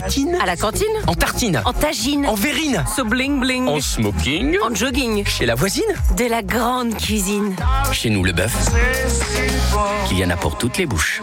tatine. À la cantine. En tartine. En tagine. En verrine. So bling bling. En smoking. En jogging. Chez la voisine. De la grande cuisine. Chez nous, le bœuf. Qu'il y en a pour toutes les bouches.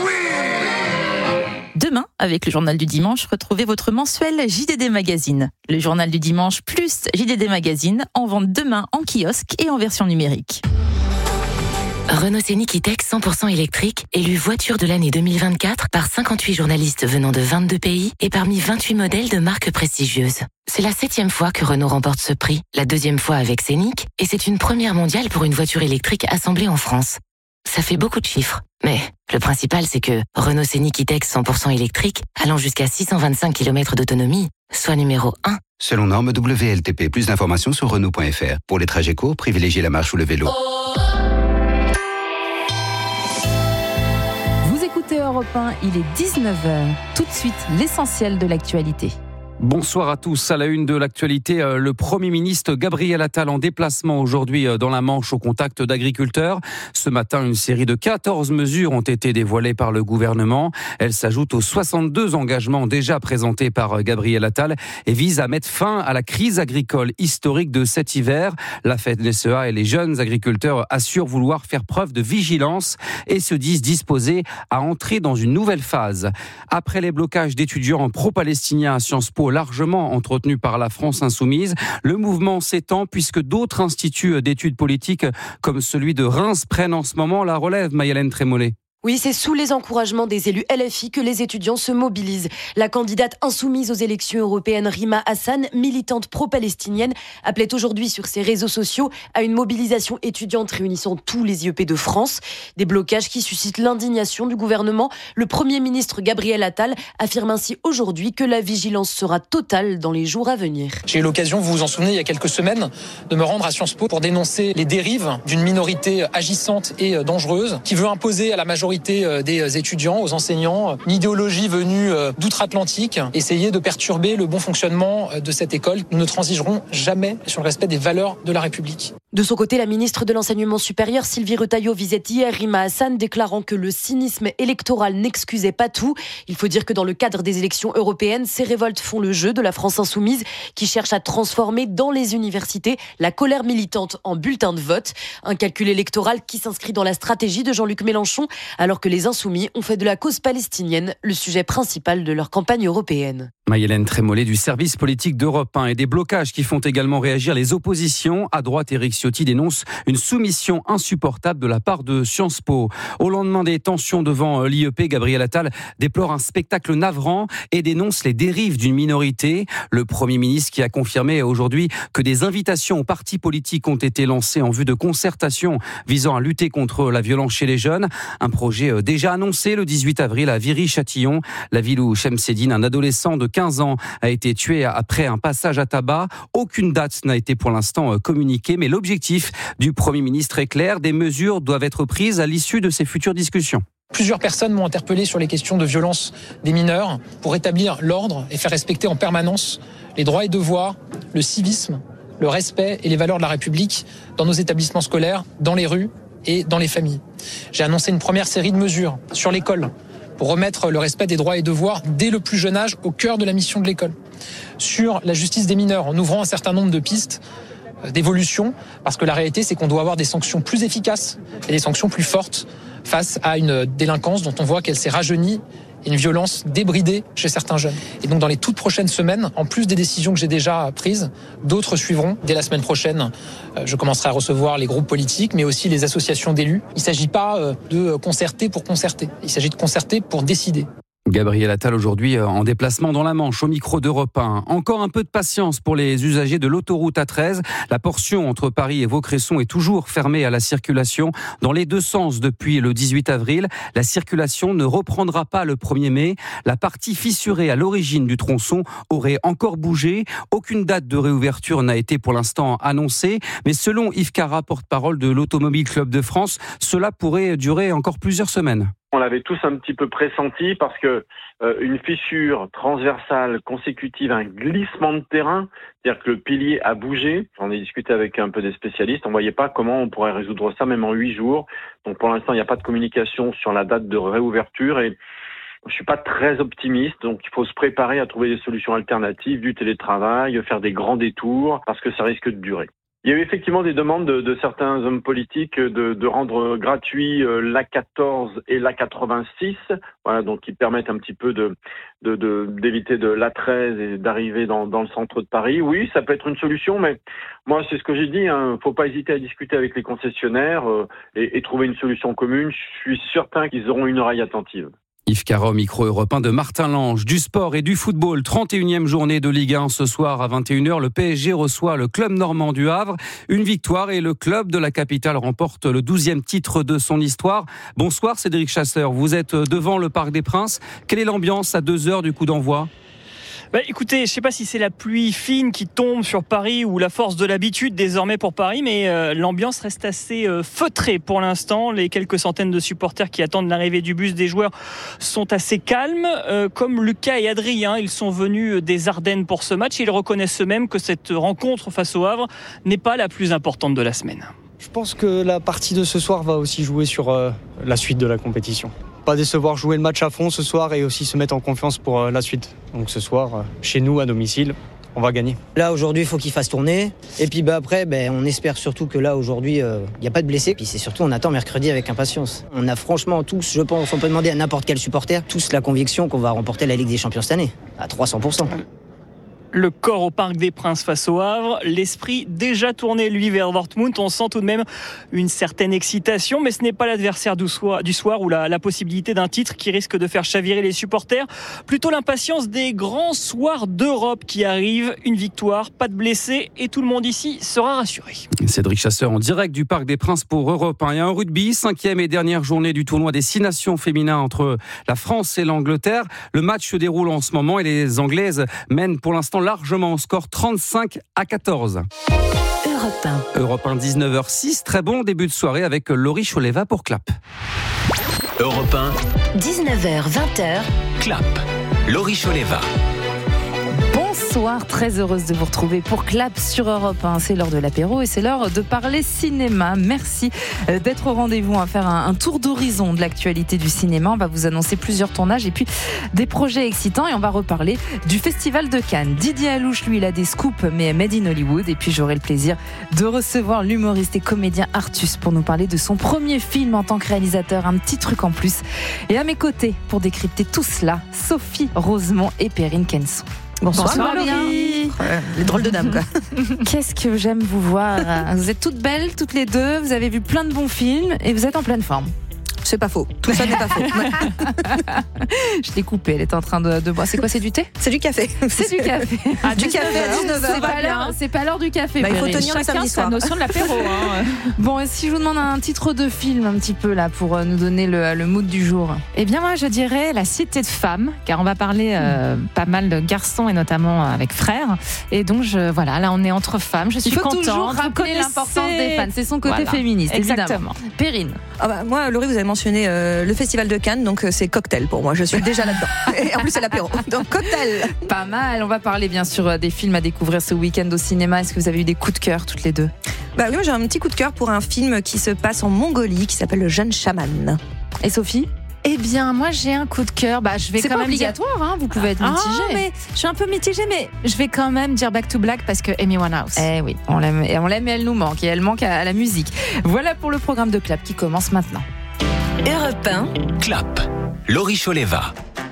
Demain, avec le Journal du Dimanche, retrouvez votre mensuel JDD Magazine. Le Journal du Dimanche plus JDD Magazine en vente demain en kiosque et en version numérique. Renault Scénic E-Tech 100% électrique, élu voiture de l'année 2024 par 58 journalistes venant de 22 pays et parmi 28 modèles de marques prestigieuses. C'est la 7e fois que Renault remporte ce prix, la 2e fois avec Scénic, et c'est une première mondiale pour une voiture électrique assemblée en France. Ça fait beaucoup de chiffres, mais le principal c'est que Renault Scénic E-Tech 100% électrique, allant jusqu'à 625 km d'autonomie, soit numéro 1. Selon norme WLTP, plus d'informations sur Renault.fr. Pour les trajets courts, privilégiez la marche ou le vélo. Vous écoutez Europe 1, il est 19h. Tout de suite, l'essentiel de l'actualité. Bonsoir à tous. À la une de l'actualité, le Premier ministre Gabriel Attal en déplacement aujourd'hui dans la Manche au contact d'agriculteurs. Ce matin, une série de 14 mesures ont été dévoilées par le gouvernement. Elles s'ajoutent aux 62 engagements déjà présentés par Gabriel Attal et visent à mettre fin à la crise agricole historique de cet hiver. La FNSEA et les jeunes agriculteurs assurent vouloir faire preuve de vigilance et se disent disposés à entrer dans une nouvelle phase. Après les blocages d'étudiants pro-palestiniens à Sciences Po largement entretenu par la France insoumise, le mouvement s'étend puisque d'autres instituts d'études politiques comme celui de Reims prennent en ce moment la relève. Maïlène Trémollet. Oui, c'est sous les encouragements des élus LFI que les étudiants se mobilisent. La candidate insoumise aux élections européennes, Rima Hassan, militante pro-palestinienne, appelait aujourd'hui sur ses réseaux sociaux à une mobilisation étudiante réunissant tous les IEP de France. Des blocages qui suscitent l'indignation du gouvernement. Le Premier ministre Gabriel Attal affirme ainsi aujourd'hui que la vigilance sera totale dans les jours à venir. J'ai eu l'occasion, vous vous en souvenez, il y a quelques semaines, de me rendre à Sciences Po pour dénoncer les dérives d'une minorité agissante et dangereuse qui veut imposer à la majorité des étudiants, aux enseignants, une idéologie venue d'outre-Atlantique, essayer de perturber le bon fonctionnement de cette école. Nous ne transigerons jamais sur le respect des valeurs de la République. De son côté, la ministre de l'Enseignement supérieur, Sylvie Retailleau, visait hier Rima Hassan, déclarant que le cynisme électoral n'excusait pas tout. Il faut dire que dans le cadre des élections européennes, ces révoltes font le jeu de la France insoumise, qui cherche à transformer dans les universités la colère militante en bulletin de vote. Un calcul électoral qui s'inscrit dans la stratégie de Jean-Luc Mélenchon, alors que les insoumis ont fait de la cause palestinienne le sujet principal de leur campagne européenne. Maïlène Trémollet du service politique d'Europe 1 et des blocages qui font également réagir les oppositions. À droite, Éric Ciotti dénonce une soumission insupportable de la part de Sciences Po. Au lendemain des tensions devant l'IEP, Gabriel Attal déplore un spectacle navrant et dénonce les dérives d'une minorité. Le Premier ministre qui a confirmé aujourd'hui que des invitations aux partis politiques ont été lancées en vue de concertation visant à lutter contre la violence chez les jeunes. Un projet déjà annoncé le 18 avril à Viry-Châtillon, la ville où Chemseddine, un adolescent de 15 ans, a été tué après un passage à tabac. Aucune date n'a été pour l'instant communiquée, mais l'objectif du Premier ministre est clair. Des mesures doivent être prises à l'issue de ces futures discussions. Plusieurs personnes m'ont interpellé sur les questions de violence des mineurs pour établir l'ordre et faire respecter en permanence les droits et devoirs, le civisme, le respect et les valeurs de la République dans nos établissements scolaires, dans les rues et dans les familles. J'ai annoncé une première série de mesures sur l'école pour remettre le respect des droits et devoirs dès le plus jeune âge au cœur de la mission de l'école. Sur la justice des mineurs, en ouvrant un certain nombre de pistes d'évolution, parce que la réalité, c'est qu'on doit avoir des sanctions plus efficaces et des sanctions plus fortes face à une délinquance dont on voit qu'elle s'est rajeunie et une violence débridée chez certains jeunes. Et donc dans les toutes prochaines semaines, en plus des décisions que j'ai déjà prises, d'autres suivront. Dès la semaine prochaine, je commencerai à recevoir les groupes politiques, mais aussi les associations d'élus. Il ne s'agit pas de concerter pour concerter, il s'agit de concerter pour décider. Gabriel Attal aujourd'hui en déplacement dans la Manche au micro d'Europe 1. Encore un peu de patience pour les usagers de l'autoroute A13. La portion entre Paris et Vaucresson est toujours fermée à la circulation dans les deux sens depuis le 18 avril. La circulation ne reprendra pas le 1er mai. La partie fissurée à l'origine du tronçon aurait encore bougé. Aucune date de réouverture n'a été pour l'instant annoncée. Mais selon Yves Cara, porte-parole de l'Automobile Club de France, cela pourrait durer encore plusieurs semaines. On l'avait tous un petit peu pressenti parce que une fissure transversale consécutive à un glissement de terrain, c'est-à-dire que le pilier a bougé. J'en ai discuté avec un peu des spécialistes. On ne voyait pas comment on pourrait résoudre ça même en 8 jours. Donc pour l'instant, il n'y a pas de communication sur la date de réouverture et Je suis pas très optimiste, donc il faut se préparer à trouver des solutions alternatives, du télétravail, faire des grands détours, parce que ça risque de durer. Il y a eu effectivement des demandes de certains hommes politiques de rendre gratuit l'A14 et l'A86, voilà, donc qui permettent un petit peu d'éviter de l'A13 et d'arriver dans le centre de Paris. Oui, ça peut être une solution, mais moi c'est ce que j'ai dit, faut pas hésiter à discuter avec les concessionnaires et trouver une solution commune. Je suis certain qu'ils auront une oreille attentive. Yves Caron, micro européen de Martin Lange. Du sport et du football, 31e journée de Ligue 1 ce soir à 21h. Le PSG reçoit le club normand du Havre. Une victoire et le club de la capitale remporte le 12e titre de son histoire. Bonsoir Cédric Chasseur, vous êtes devant le Parc des Princes. Quelle est l'ambiance à 2h du coup d'envoi ? Écoutez, je ne sais pas si c'est la pluie fine qui tombe sur Paris ou la force de l'habitude désormais pour Paris, mais l'ambiance reste assez feutrée pour l'instant. Les quelques centaines de supporters qui attendent l'arrivée du bus des joueurs sont assez calmes, comme Lucas et Adrien. Ils sont venus des Ardennes pour ce match et ils reconnaissent eux-mêmes que cette rencontre face au Havre n'est pas la plus importante de la semaine. Je pense que la partie de ce soir va aussi jouer sur la suite de la compétition. Pas décevoir, jouer le match à fond ce soir et aussi se mettre en confiance pour la suite. Donc ce soir, chez nous, à domicile, on va gagner. Là, aujourd'hui, il faut qu'il fasse tourner. Et puis après, on espère surtout que là, aujourd'hui, il n'y a pas de blessés. Puis c'est surtout, on attend mercredi avec impatience. On a franchement tous, je pense, on peut demander à n'importe quel supporter, tous la conviction qu'on va remporter la Ligue des Champions cette année, à 300%. Le corps au Parc des Princes face au Havre, l'esprit déjà tourné lui vers Dortmund. On sent tout de même une certaine excitation, mais ce n'est pas l'adversaire du soir ou la possibilité d'un titre qui risque de faire chavirer les supporters. Plutôt l'impatience des grands soirs d'Europe qui arrivent. Une victoire, pas de blessés et tout le monde ici sera rassuré. Cédric Chasseur en direct du Parc des Princes pour Europe 1. Et un rugby, 5e et dernière journée du tournoi des 6 nations féminins entre la France et l'Angleterre. Le match se déroule en ce moment et les Anglaises mènent pour l'instant largement au score 35-14. Europe 1, 19h06. Très bon début de soirée avec Laurie Choleva pour Clap. Europe 1, 19h, 20h. Clap. Laurie Choleva. Bonsoir, très heureuse de vous retrouver pour Clap sur Europe 1. C'est l'heure de l'apéro et c'est l'heure de parler cinéma. Merci d'être au rendez-vous. On va faire un tour d'horizon de l'actualité du cinéma. On va vous annoncer plusieurs tournages et puis des projets excitants. Et on va reparler du Festival de Cannes. Didier Alouche, lui, il a des scoops, mais made in Hollywood. Et puis j'aurai le plaisir de recevoir l'humoriste et comédien Artus pour nous parler de son premier film en tant que réalisateur. Un petit truc en plus. Et à mes côtés, pour décrypter tout cela, Sophie Rosemont et Perrine Kenson. Bonsoir Laurie. Les drôles de dames, quoi. Qu'est-ce que j'aime vous voir. Vous êtes toutes belles, toutes les deux. Vous avez vu plein de bons films et vous êtes en pleine forme. C'est pas faux. Tout ça n'est pas faux. Je l'ai coupée. Elle est en train de boire. C'est quoi? C'est du thé? C'est du café. C'est du café. Du café à 19h. C'est pas l'heure du café. Il faut tenir le samedi soir. Chacun sa notion de l'apéro. Bon, et si je vous demande un titre de film un petit peu là pour nous donner le mood du jour? Eh bien moi je dirais La Cité de Femmes, car on va parler pas mal de garçons et notamment avec Frères. Et donc voilà, là on est entre femmes. Je suis contente. Il faut toujours rappeler l'importance des fans. C'est son côté féministe, exactement. Évidemment. Perrine. Moi, Laurie, vous avez mentionné le Festival de Cannes, donc c'est cocktail pour moi. Je suis déjà là-dedans. Et en plus, c'est l'apéro. Donc cocktail. Pas mal. On va parler bien sûr des films à découvrir ce week-end au cinéma. Est-ce que vous avez eu des coups de cœur toutes les deux? Oui, moi j'ai un petit coup de cœur pour un film qui se passe en Mongolie, qui s'appelle Le Jeune Chaman. Et Sophie? Eh bien, moi, j'ai un coup de cœur. C'est pas obligatoire, hein, vous pouvez être mitigée. Mais je suis un peu mitigée, mais je vais quand même dire Back to Black parce que Amy Winehouse. Eh oui, on l'aime et elle nous manque. Et elle manque à la musique. Voilà pour le programme de Clap qui commence maintenant. Europe 1. Clap. Laurie Choleva.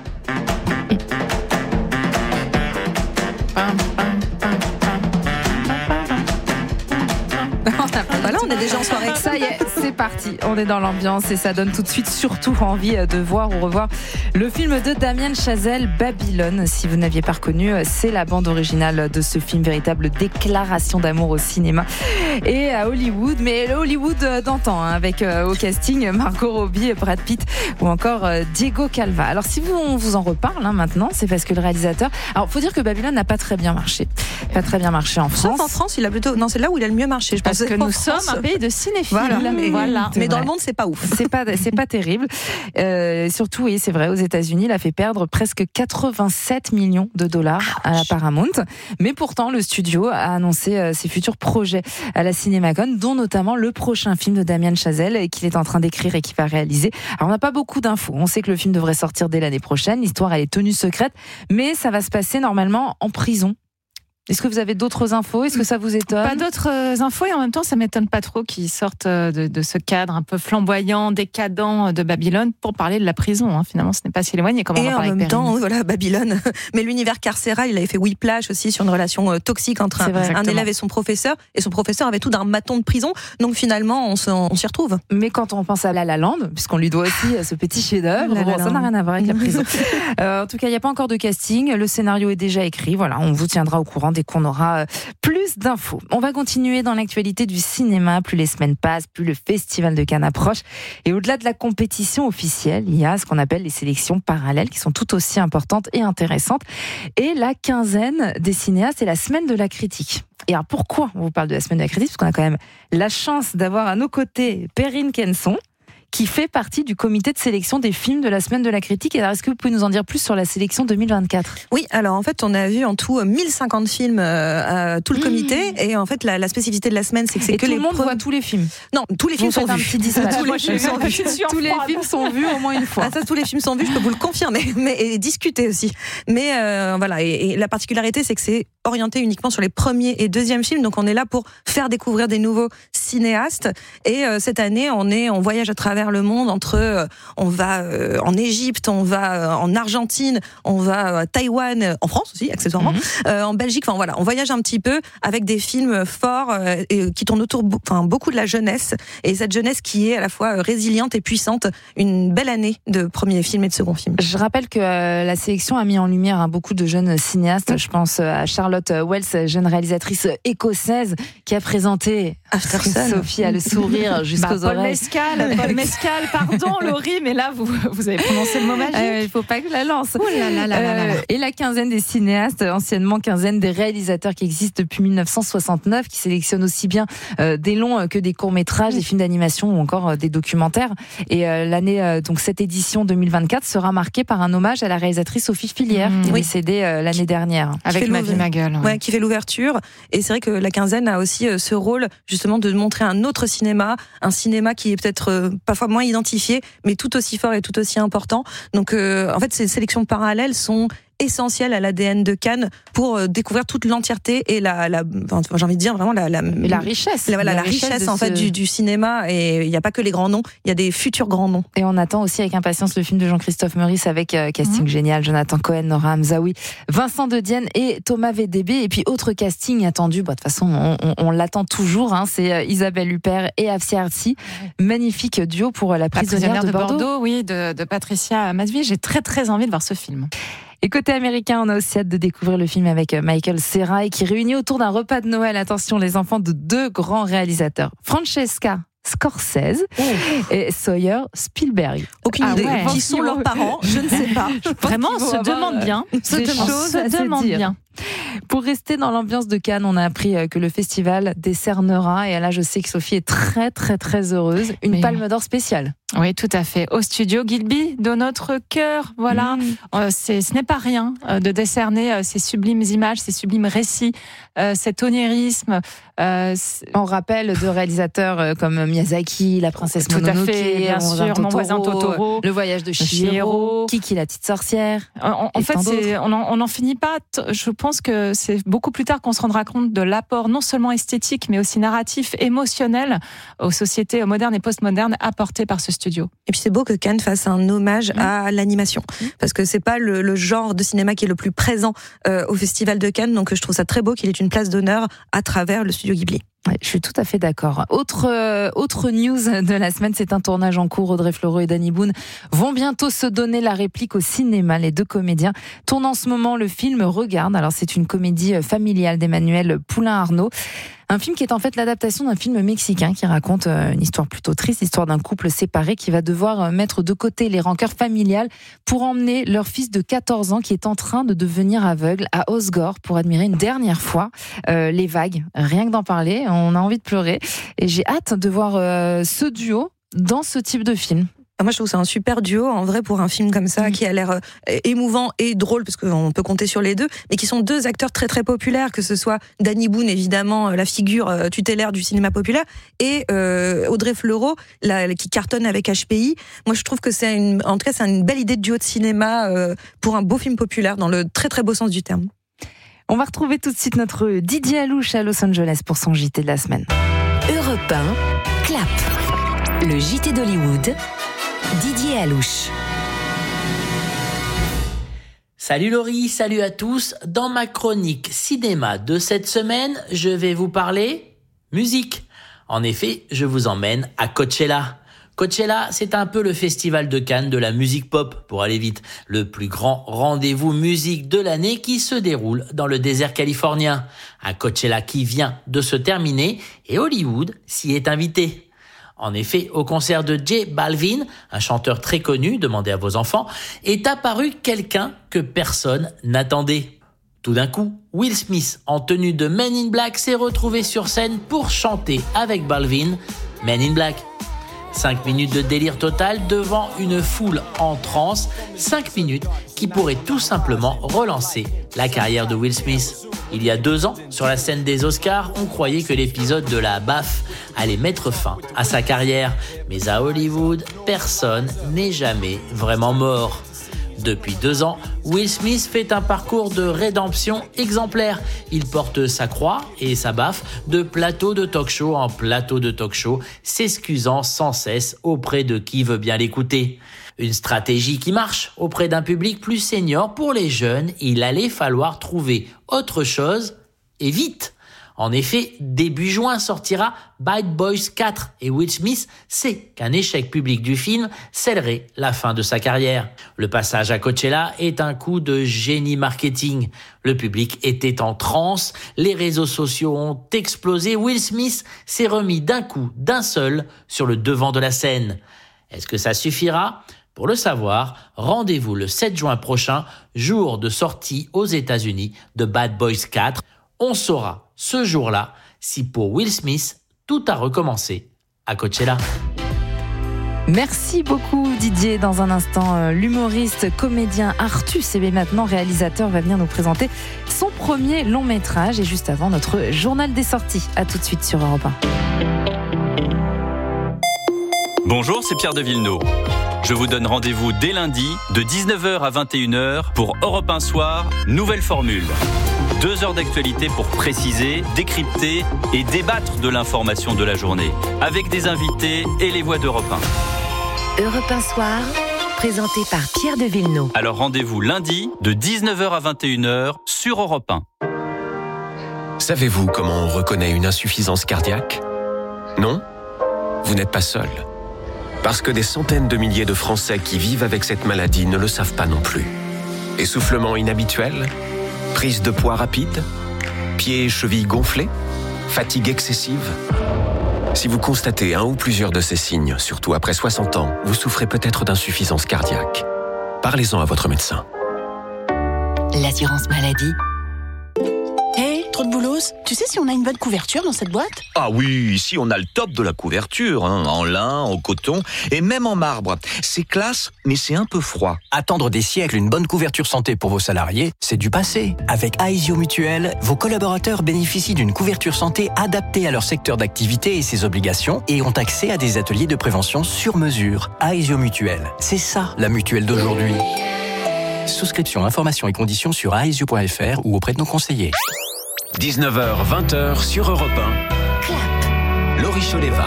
Voilà, on est déjà en soirée. Ça y est, c'est parti. On est dans l'ambiance et ça donne tout de suite surtout envie de voir ou revoir le film de Damien Chazelle, Babylone. Si vous n'aviez pas reconnu, c'est la bande originale de ce film, véritable déclaration d'amour au cinéma et à Hollywood. Mais le Hollywood d'antan, avec au casting Margot Robbie, Brad Pitt ou encore Diego Calva. Alors si on vous en reparle maintenant, c'est parce que le réalisateur... Alors faut dire que Babylone n'a pas très bien marché. pas très bien marché en France. Sauf en France, il a plutôt. Non, c'est là où il a le mieux marché. Je pense Parce que nous sommes un pays de cinéphiles. Mais dans le monde, c'est pas ouf. C'est pas terrible. Surtout, oui, c'est vrai, aux États-Unis, il a fait perdre presque 87 millions de dollars à la Paramount. Mais pourtant, le studio a annoncé ses futurs projets à la CinemaCon, dont notamment le prochain film de Damien Chazelle qu'il est en train d'écrire et qu'il va réaliser. Alors, on n'a pas beaucoup d'infos. On sait que le film devrait sortir dès l'année prochaine. L'histoire, elle est tenue secrète, mais ça va se passer normalement en prison. Est-ce que vous avez d'autres infos ? Est-ce que ça vous étonne ? Pas d'autres infos et en même temps, ça m'étonne pas trop qu'ils sortent de ce cadre un peu flamboyant, décadent de Babylone pour parler de la prison. Finalement, ce n'est pas si éloigné. Comme on et en même temps, voilà, Babylone. Mais l'univers carcéral, il avait fait Whiplash aussi sur une relation toxique entre un élève et son professeur. Et son professeur avait tout d'un maton de prison. Donc finalement, on s'y retrouve. Mais quand on pense à La La Land, puisqu'on lui doit aussi ce petit chef-d'œuvre, ça n'a rien à voir avec la prison. En tout cas, il n'y a pas encore de casting. Le scénario est déjà écrit. Voilà, on vous tiendra au courant dès qu'on aura plus d'infos. On va continuer dans l'actualité du cinéma. Plus les semaines passent, plus le Festival de Cannes approche. Et au-delà de la compétition officielle, il y a ce qu'on appelle les sélections parallèles qui sont tout aussi importantes et intéressantes. Et la quinzaine des cinéastes et la semaine de la critique. Et alors pourquoi on vous parle de la semaine de la critique ? Parce qu'on a quand même la chance d'avoir à nos côtés Perrine Kenson, qui fait partie du comité de sélection des films de la semaine de la critique. Et alors, est-ce que vous pouvez nous en dire plus sur la sélection 2024 ? Oui, alors en fait, on a vu en tout 1050 films tout le comité. Et en fait, la spécificité de la semaine, c'est que c'est et que tout les le monde voit tous les films. Non, tous les films sont vus. Tous les films sont vus. Tous les films sont vus au moins une fois. Ah, ça, tous les films sont vus, je peux vous le confirmer. Et discuter aussi. Mais voilà, et la particularité, c'est que c'est orienté uniquement sur les premiers et deuxièmes films. Donc on est là pour faire découvrir des nouveaux cinéastes. Et cette année, on voyage à travers le monde entre on va en Égypte, on va en Argentine, on va à Taïwan, en France aussi accessoirement, en Belgique. Enfin voilà, on voyage un petit peu avec des films forts et qui tournent autour beaucoup de la jeunesse, et cette jeunesse qui est à la fois résiliente et puissante. Une belle année de premier film et de second film. Je rappelle que la sélection a mis en lumière beaucoup de jeunes cinéastes. Je pense à Charlotte Wells, jeune réalisatrice écossaise qui a présenté Sophie a le sourire jusqu'aux oreilles. Paul Mescal, pardon Laurie, mais là vous avez prononcé le mot magique. Il faut pas que je la lance. Et la quinzaine des cinéastes, anciennement quinzaine des réalisateurs qui existent depuis 1969, qui sélectionnent aussi bien des longs que des courts-métrages, des films d'animation ou encore des documentaires. Et l'année, donc cette édition 2024 sera marquée par un hommage à la réalisatrice Sophie Fillière, qui est décédée l'année dernière. Avec Ma vie, ma gueule. Ouais, qui fait l'ouverture. Et c'est vrai que la quinzaine a aussi ce rôle justement de montrer un autre cinéma, un cinéma qui est peut-être parfois moins identifié, mais tout aussi fort et tout aussi important. Donc en fait, ces sélections parallèles sont essentiel à l'ADN de Cannes pour découvrir toute l'entièreté et j'ai envie de dire vraiment la richesse. La richesse en fait du cinéma. Et il n'y a pas que les grands noms, il y a des futurs grands noms. Et on attend aussi avec impatience le film de Jean-Christophe Meurice avec casting génial, Jonathan Cohen, Nora Hamzaoui, Vincent De Dienne et Thomas VDB. Et puis autre casting attendu, de toute façon on l'attend toujours, c'est Isabelle Huppert et Afsia Artsy. Magnifique duo pour La prisonnière de Bordeaux. Oui, de Patricia Masvi. J'ai très très envie de voir ce film. Et côté américain, on a aussi hâte de découvrir le film avec Michael Cera, qui réunit autour d'un repas de Noël, attention, les enfants de deux grands réalisateurs, Francesca Scorsese et Sawyer Spielberg. Aucune idée. Qui sont leurs parents, je ne sais pas. Vraiment, on se demande bien. Pour rester dans l'ambiance de Cannes, on a appris que le festival décernera, et là je sais que Sophie est très très très heureuse, une palme d'or spéciale. Oui, tout à fait. Au studio Gilby, de notre cœur, voilà. Ce n'est pas rien de décerner ces sublimes images, ces sublimes récits, cet onirisme. On rappelle de réalisateurs comme Miyazaki, La princesse Mononoke, bien sûr, Mon voisin Totoro, Le voyage de Chihiro, Kiki la petite sorcière. En fait, on n'en finit pas. Je pense que c'est beaucoup plus tard qu'on se rendra compte de l'apport non seulement esthétique, mais aussi narratif, émotionnel aux sociétés modernes et postmodernes apporté par ce studio. Et puis c'est beau que Cannes fasse un hommage à l'animation, parce que c'est pas le genre de cinéma qui est le plus présent au Festival de Cannes, donc je trouve ça très beau qu'il ait une place d'honneur à travers le studio Ghibli. Ouais, je suis tout à fait d'accord. Autre news de la semaine, c'est un tournage en cours. Audrey Fleurot et Danny Boone vont bientôt se donner la réplique au cinéma. Les deux comédiens tournent en ce moment le film Regarde. Alors c'est une comédie familiale d'Emmanuel Poulain-Arnaud. Un film qui est en fait l'adaptation d'un film mexicain qui raconte une histoire plutôt triste, l'histoire d'un couple séparé qui va devoir mettre de côté les rancœurs familiales pour emmener leur fils de 14 ans qui est en train de devenir aveugle à Osgore pour admirer une dernière fois les vagues. Rien que d'en parler, on a envie de pleurer. Et j'ai hâte de voir ce duo dans ce type de film. Moi, je trouve que c'est un super duo, en vrai, pour un film comme ça, qui a l'air émouvant et drôle, parce qu'on peut compter sur les deux, mais qui sont deux acteurs très très populaires, que ce soit Danny Boone, évidemment, la figure tutélaire du cinéma populaire, et Audrey Fleurot, qui cartonne avec HPI. Moi, je trouve que c'est une belle idée de duo de cinéma pour un beau film populaire, dans le très très beau sens du terme. On va retrouver tout de suite notre Didier Alouche à Los Angeles pour son JT de la semaine. Europe 1, Clap. Le JT d'Hollywood. Didier Alouche. Salut Laurie, salut à tous. Dans ma chronique cinéma de cette semaine, je vais vous parler musique. En effet, je vous emmène à Coachella. Coachella, c'est un peu le festival de Cannes de la musique pop, pour aller vite. Le plus grand rendez-vous musique de l'année qui se déroule dans le désert californien. Un Coachella qui vient de se terminer et Hollywood s'y est invité. En effet, au concert de J Balvin, un chanteur très connu, demandez à vos enfants, est apparu quelqu'un que personne n'attendait. Tout d'un coup, Will Smith, en tenue de Men in Black, s'est retrouvé sur scène pour chanter avec Balvin Men in Black. 5 minutes de délire total devant une foule en transe, 5 minutes qui pourraient tout simplement relancer la carrière de Will Smith. Il y a 2 ans, sur la scène des Oscars, on croyait que l'épisode de la baffe allait mettre fin à sa carrière. Mais à Hollywood, personne n'est jamais vraiment mort. Depuis 2 ans, Will Smith fait un parcours de rédemption exemplaire. Il porte sa croix et sa baffe de plateau de talk-show en plateau de talk-show, s'excusant sans cesse auprès de qui veut bien l'écouter. Une stratégie qui marche auprès d'un public plus senior. Pour les jeunes, il allait falloir trouver autre chose et vite. En effet, début juin sortira Bad Boys 4 et Will Smith sait qu'un échec public du film scellerait la fin de sa carrière. Le passage à Coachella est un coup de génie marketing. Le public était en transe, les réseaux sociaux ont explosé, Will Smith s'est remis d'un coup, d'un seul, sur le devant de la scène. Est-ce que ça suffira ? Pour le savoir, rendez-vous le 7 juin prochain, jour de sortie aux États-Unis de Bad Boys 4. On saura ce jour-là si pour Will Smith, tout a recommencé à Coachella. Merci beaucoup Didier. Dans un instant, l'humoriste, comédien Artus, et maintenant réalisateur, va venir nous présenter son premier long métrage. Et juste avant, notre journal des sorties. À tout de suite sur Europe 1. Bonjour, c'est Pierre de Villeneuve. Je vous donne rendez-vous dès lundi de 19h à 21h pour Europe 1 Soir, nouvelle formule. 2 heures d'actualité pour préciser, décrypter et débattre de l'information de la journée. Avec des invités et les voix d'Europe 1. Europe 1 Soir, présenté par Pierre de Villeneuve. Alors rendez-vous lundi de 19h à 21h sur Europe 1. Savez-vous comment on reconnaît une insuffisance cardiaque ? Non ? Vous n'êtes pas seul. Parce que des centaines de milliers de Français qui vivent avec cette maladie ne le savent pas non plus. Essoufflement inhabituel ? Prise de poids rapide ? Pieds et chevilles gonflés ? Fatigue excessive ? Si vous constatez un ou plusieurs de ces signes, surtout après 60 ans, vous souffrez peut-être d'insuffisance cardiaque. Parlez-en à votre médecin. L'assurance maladie. Hey, trop de boulos, tu sais si on a une bonne couverture dans cette boîte ? Ah oui, ici on a le top de la couverture, en lin, en coton et même en marbre. C'est classe, mais c'est un peu froid. Attendre des siècles une bonne couverture santé pour vos salariés, c'est du passé. Avec Aesio Mutuel, vos collaborateurs bénéficient d'une couverture santé adaptée à leur secteur d'activité et ses obligations et ont accès à des ateliers de prévention sur mesure. Aesio Mutuel, c'est ça la mutuelle d'aujourd'hui. Souscription, informations et conditions sur aesio.fr ou auprès de nos conseillers. 19h, 20h sur Europe 1. Clap. Laurie Choleva.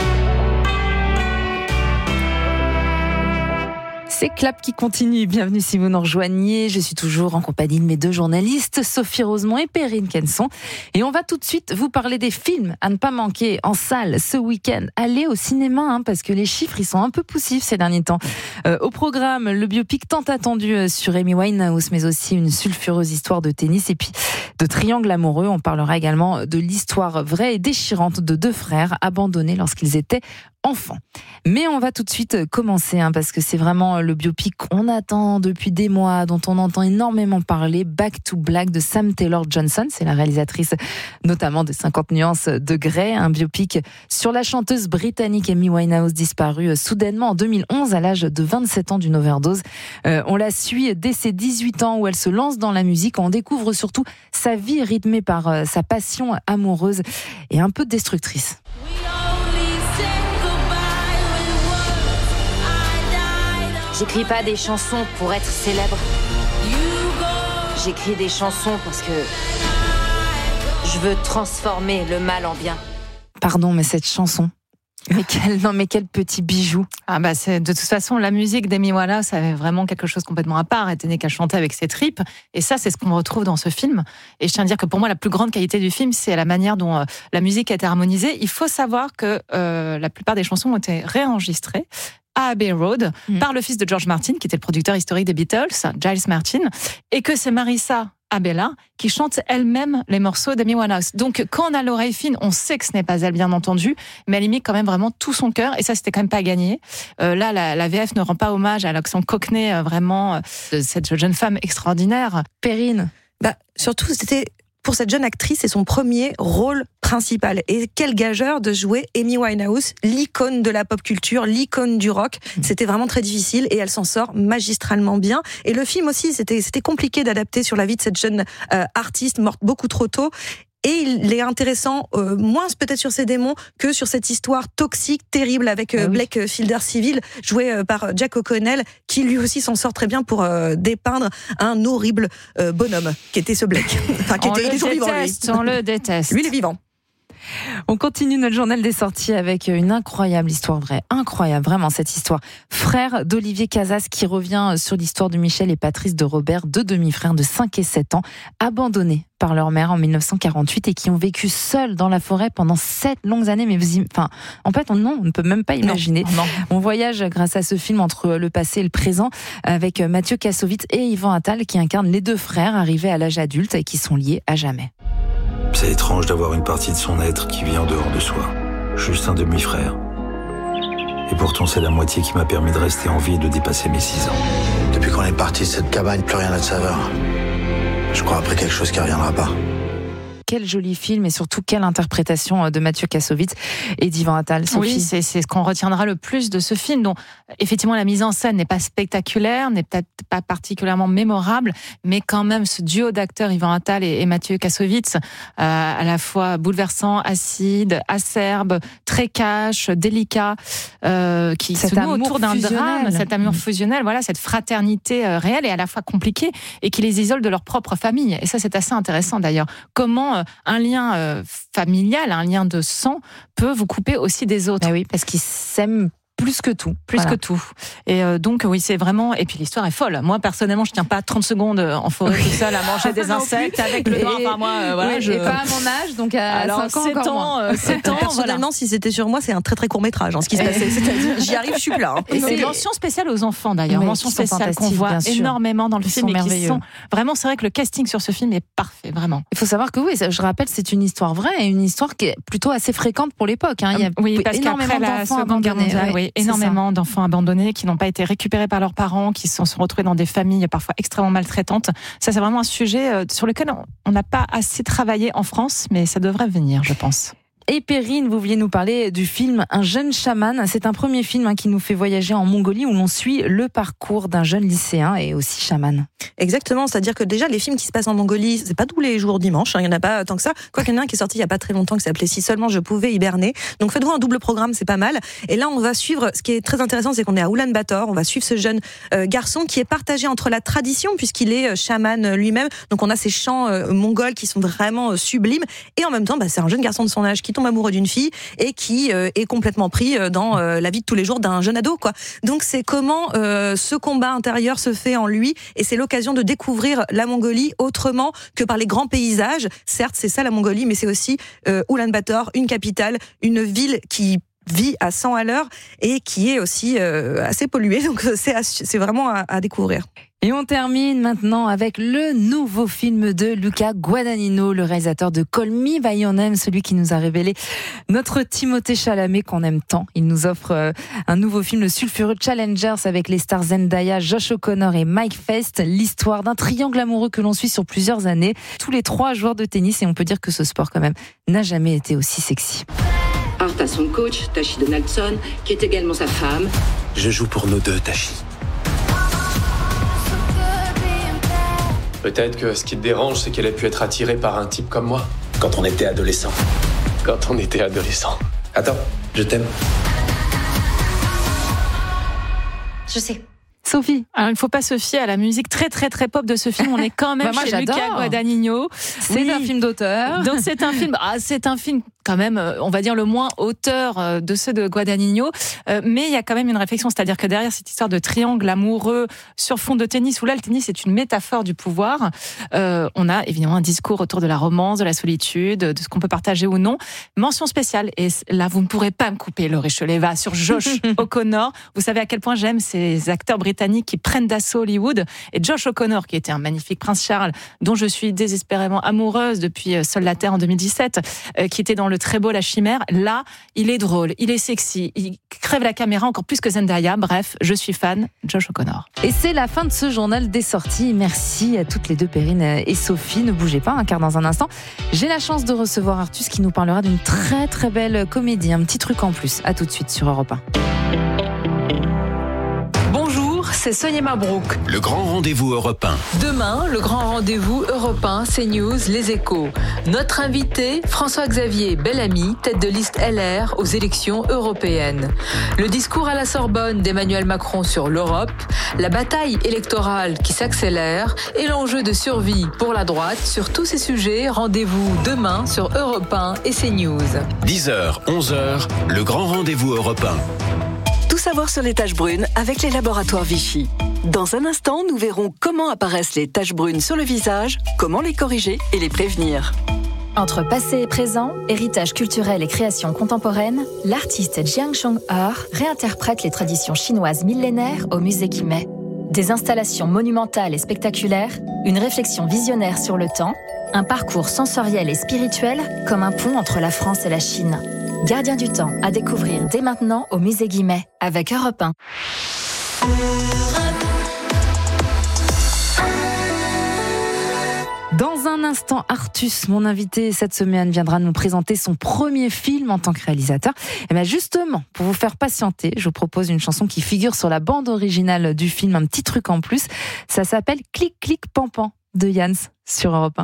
C'est Clap qui continue. Bienvenue si vous nous rejoignez. Je suis toujours en compagnie de mes 2 journalistes, Sophie Rosemont et Perrine Kenson. Et on va tout de suite vous parler des films à ne pas manquer en salle ce week-end. Allez au cinéma, parce que les chiffres, ils sont un peu poussifs ces derniers temps. Au programme, le biopic tant attendu sur Amy Winehouse, mais aussi une sulfureuse histoire de tennis. Et puis, de triangle amoureux. On parlera également de l'histoire vraie et déchirante de 2 frères abandonnés lorsqu'ils étaient enfants. Mais on va tout de suite commencer, parce que c'est vraiment le biopic qu'on attend depuis des mois, dont on entend énormément parler, Back to Black de Sam Taylor Johnson. C'est la réalisatrice notamment de 50 nuances de Grey, un biopic sur la chanteuse britannique Amy Winehouse disparue soudainement en 2011 à l'âge de 27 ans d'une overdose. On la suit dès ses 18 ans où elle se lance dans la musique. On découvre surtout sa vie rythmée par sa passion amoureuse et un peu destructrice. J'écris pas des chansons pour être célèbre. J'écris des chansons parce que je veux transformer le mal en bien. Pardon, mais cette chanson, mais quel petit bijou. C'est de toute façon la musique d'Amy Winehouse, c'est vraiment quelque chose complètement à part. Elle était née qu'à chanter avec ses tripes, et ça c'est ce qu'on retrouve dans ce film. Et je tiens à dire que pour moi la plus grande qualité du film, c'est la manière dont la musique a été harmonisée. Il faut savoir que la plupart des chansons ont été réenregistrées à Abbey Road par le fils de George Martin, qui était le producteur historique des Beatles, Giles Martin, et que c'est Marissa Abela qui chante elle-même les morceaux d'Amy Winehouse. Donc quand on a l'oreille fine, on sait que ce n'est pas elle, bien entendu, mais elle y met quand même vraiment tout son cœur, et ça c'était quand même pas gagné. Là la VF ne rend pas hommage à l'accent cockney vraiment de cette jeune femme extraordinaire. Perrine. Surtout c'était pour cette jeune actrice, c'est son premier rôle principal. Et quel gageur de jouer Amy Winehouse, l'icône de la pop culture, l'icône du rock. C'était vraiment très difficile et elle s'en sort magistralement bien. Et le film aussi, c'était compliqué d'adapter sur la vie de cette jeune artiste morte beaucoup trop tôt. Et il est intéressant, moins peut-être sur ses démons que sur cette histoire toxique, terrible, avec Blake Fielder Civil, joué par Jack O'Connell, qui lui aussi s'en sort très bien pour dépeindre un horrible bonhomme, qui était ce Blake. Enfin, qui était toujours vivant, lui. On le déteste. Lui, il est vivant. On continue notre journal des sorties avec une incroyable histoire vraie. Incroyable, vraiment, cette histoire. Frère d'Olivier Casas qui revient sur l'histoire de Michel et Patrice de Robert, 2 demi-frères de 5 et 7 ans, abandonnés par leur mère en 1948 et qui ont vécu seuls dans la forêt pendant 7 longues années. Mais en fait, on ne peut même pas imaginer. Non. On voyage grâce à ce film entre le passé et le présent avec Mathieu Kassovitz et Yvan Attal qui incarnent les 2 frères arrivés à l'âge adulte et qui sont liés à jamais. C'est étrange d'avoir une partie de son être qui vit en dehors de soi. Juste un demi-frère. Et pourtant, c'est la moitié qui m'a permis de rester en vie et de dépasser mes 6 ans. Depuis qu'on est parti de cette cabane, plus rien n'a de saveur. Je crois après quelque chose qui reviendra pas. Quel joli film et surtout quelle interprétation de Mathieu Kassovitz et d'Yvan Attal. Sophie. Oui, c'est ce qu'on retiendra le plus de ce film. Donc, effectivement, la mise en scène n'est pas spectaculaire, n'est peut-être pas particulièrement mémorable, mais quand même ce duo d'acteurs Yvan Attal et Mathieu Kassovitz, à la fois bouleversant, acide, acerbe, très cash, délicat, qui se noue autour d'un drame, cet amour fusionnel, voilà, cette fraternité réelle et à la fois compliquée et qui les isole de leur propre famille. Et ça, c'est assez intéressant d'ailleurs. Comment un lien familial, un lien de sang peut vous couper aussi des autres. Oui, parce qu'ils s'aiment plus que tout. Que tout. Et donc, oui, c'est vraiment... Et puis, l'histoire est folle. Moi, personnellement, je tiens pas 30 secondes en forêt tout seul à manger des insectes avec le doigt. Enfin, moi, voilà, et pas à mon âge, donc à 5 ans, 7 ans, personnellement, si c'était sur moi, c'est un très, très court métrage, ce qui se passait. C'est-à-dire, j'y arrive, je suis plus là. Et c'est mention spéciale aux enfants, d'ailleurs. Mention spéciale qu'on voit énormément dans le film. Et qui sont... Vraiment, c'est vrai que le casting sur ce film est parfait, vraiment. Il faut savoir que, oui, je rappelle, c'est une histoire vraie et une histoire qui est plutôt assez fréquente pour l'époque. Il y a parce énormément d'enfants abandonnés. Énormément d'enfants abandonnés qui n'ont pas été récupérés par leurs parents, qui se sont retrouvés dans des familles parfois extrêmement maltraitantes. Ça, c'est vraiment un sujet sur lequel on n'a pas assez travaillé en France, mais ça devrait venir, je pense. Et Perrine, vous vouliez nous parler du film Un jeune chaman. C'est un premier film qui nous fait voyager en Mongolie où l'on suit le parcours d'un jeune lycéen et aussi chaman. Exactement, c'est-à-dire que déjà les films qui se passent en Mongolie, c'est pas tous les jours dimanche, il y en a pas tant que ça. Quoi qu'il y en a un qui est sorti il y a pas très longtemps qui s'appelait Si seulement je pouvais hiberner. Donc faites-vous un double programme, c'est pas mal. Et là on va suivre, ce qui est très intéressant, c'est qu'on est à Oulan-Bator, on va suivre ce jeune garçon qui est partagé entre la tradition puisqu'il est chaman lui-même. Donc on a ces chants mongols qui sont vraiment sublimes et en même temps c'est un jeune garçon de son âge qui tombe amoureux d'une fille et qui est complètement pris dans la vie de tous les jours d'un jeune ado, quoi. Donc c'est comment ce combat intérieur se fait en lui et c'est l'occasion de découvrir la Mongolie autrement que par les grands paysages. Certes, c'est ça la Mongolie, mais c'est aussi Oulan-Bator, une capitale, une ville qui vit à 100 à l'heure et qui est aussi assez polluée. Donc c'est vraiment à découvrir. Et on termine maintenant avec le nouveau film de Luca Guadagnino, le réalisateur de Call Me By Your Name, celui qui nous a révélé notre Timothée Chalamet qu'on aime tant. Il nous offre un nouveau film, le sulfureux Challengers, avec les stars Zendaya, Josh O'Connor et Mike Fest. L'histoire d'un triangle amoureux que l'on suit sur plusieurs années. Tous les 3 joueurs de tennis, et on peut dire que ce sport quand même n'a jamais été aussi sexy. Art a son coach, Tashi Donaldson, qui est également sa femme. Je joue pour nous deux, Tashi. Peut-être que ce qui te dérange, c'est qu'elle ait pu être attirée par un type comme moi. Quand on était adolescent. Attends, je t'aime. Je sais. Sophie. Alors, il ne faut pas se fier à la musique très très très pop de ce film. On est quand même chez Luca Guadagnino. C'est un film d'auteur. Donc c'est un film quand même, on va dire le moins auteur de ceux de Guadagnino, mais il y a quand même une réflexion, c'est-à-dire que derrière cette histoire de triangle amoureux sur fond de tennis, où là le tennis est une métaphore du pouvoir, on a évidemment un discours autour de la romance, de la solitude, de ce qu'on peut partager ou non. Mention spéciale, et là vous ne pourrez pas me couper, Laurie Choleva, sur Josh O'Connor. Vous savez à quel point j'aime ces acteurs britanniques qui prennent d'assaut Hollywood, et Josh O'Connor, qui était un magnifique prince Charles, dont je suis désespérément amoureuse depuis Seule la Terre en 2017, qui était dans le très beau La Chimère. Là, il est drôle, il est sexy, il crève la caméra encore plus que Zendaya. Bref, je suis fan, Josh O'Connor. Et c'est la fin de ce journal des sorties. Merci à toutes les deux, Perrine et Sophie. Ne bougez pas, car dans un instant, j'ai la chance de recevoir Artus qui nous parlera d'une très très belle comédie, un petit truc en plus. À tout de suite sur Europe 1. C'est Sonia Mabrouk. Le grand rendez-vous Europe 1. Demain, le grand rendez-vous Europe 1, CNews, Les Échos. Notre invité, François-Xavier Bellamy, tête de liste LR aux élections européennes. Le discours à la Sorbonne d'Emmanuel Macron sur l'Europe, la bataille électorale qui s'accélère et l'enjeu de survie pour la droite. Sur tous ces sujets, rendez-vous demain sur Europe 1 et CNews. 10h, 11h, le grand rendez-vous Europe 1. Tout savoir sur les taches brunes avec les laboratoires Vichy. Dans un instant, nous verrons comment apparaissent les taches brunes sur le visage, comment les corriger et les prévenir. Entre passé et présent, héritage culturel et création contemporaine, l'artiste Jiang Chong-er réinterprète les traditions chinoises millénaires au musée Guimet. Des installations monumentales et spectaculaires, une réflexion visionnaire sur le temps, un parcours sensoriel et spirituel comme un pont entre la France et la Chine. Gardien du temps à découvrir dès maintenant au musée Guimet avec Europe 1. Dans un instant, Artus, mon invité cette semaine, viendra nous présenter son premier film en tant que réalisateur. Et bien justement, pour vous faire patienter, je vous propose une chanson qui figure sur la bande originale du film, un petit truc en plus. Ça s'appelle Clic Clic Pan Pan de Jans sur Europe 1.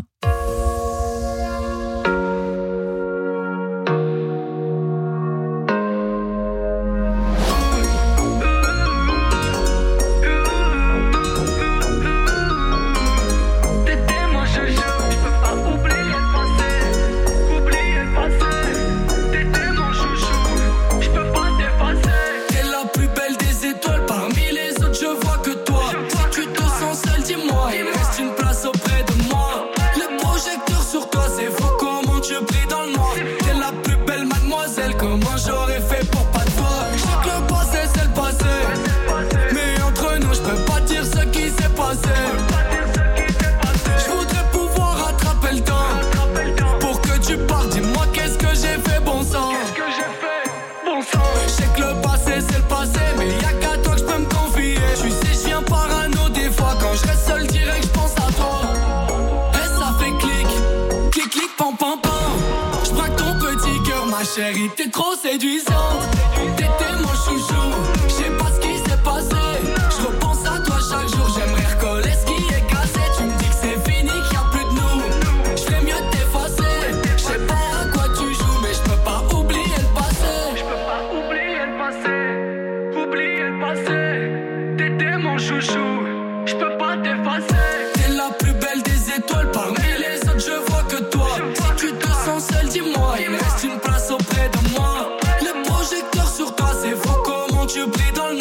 Chérie, t'es trop séduisante. T'étais mon chouchou. Je sais pas ce qui s'est passé. Je repense à toi chaque jour. J'aimerais recoller ce qui est cassé. Tu me dis que c'est fini, qu'il y a plus de nous. Je ferais mieux de t'effacer. Je sais pas à quoi tu joues, mais je peux pas oublier le passé. Je peux pas oublier le passé. Oublier le passé. T'étais mon chouchou. Je peux pas t'effacer. T'es la plus belle des étoiles. Parmi les autres, je vois que toi. Si tu te sens seul, dis-moi. Il me reste une place auprès de moi. Les projecteurs sur toi, c'est fou comment tu brilles dans le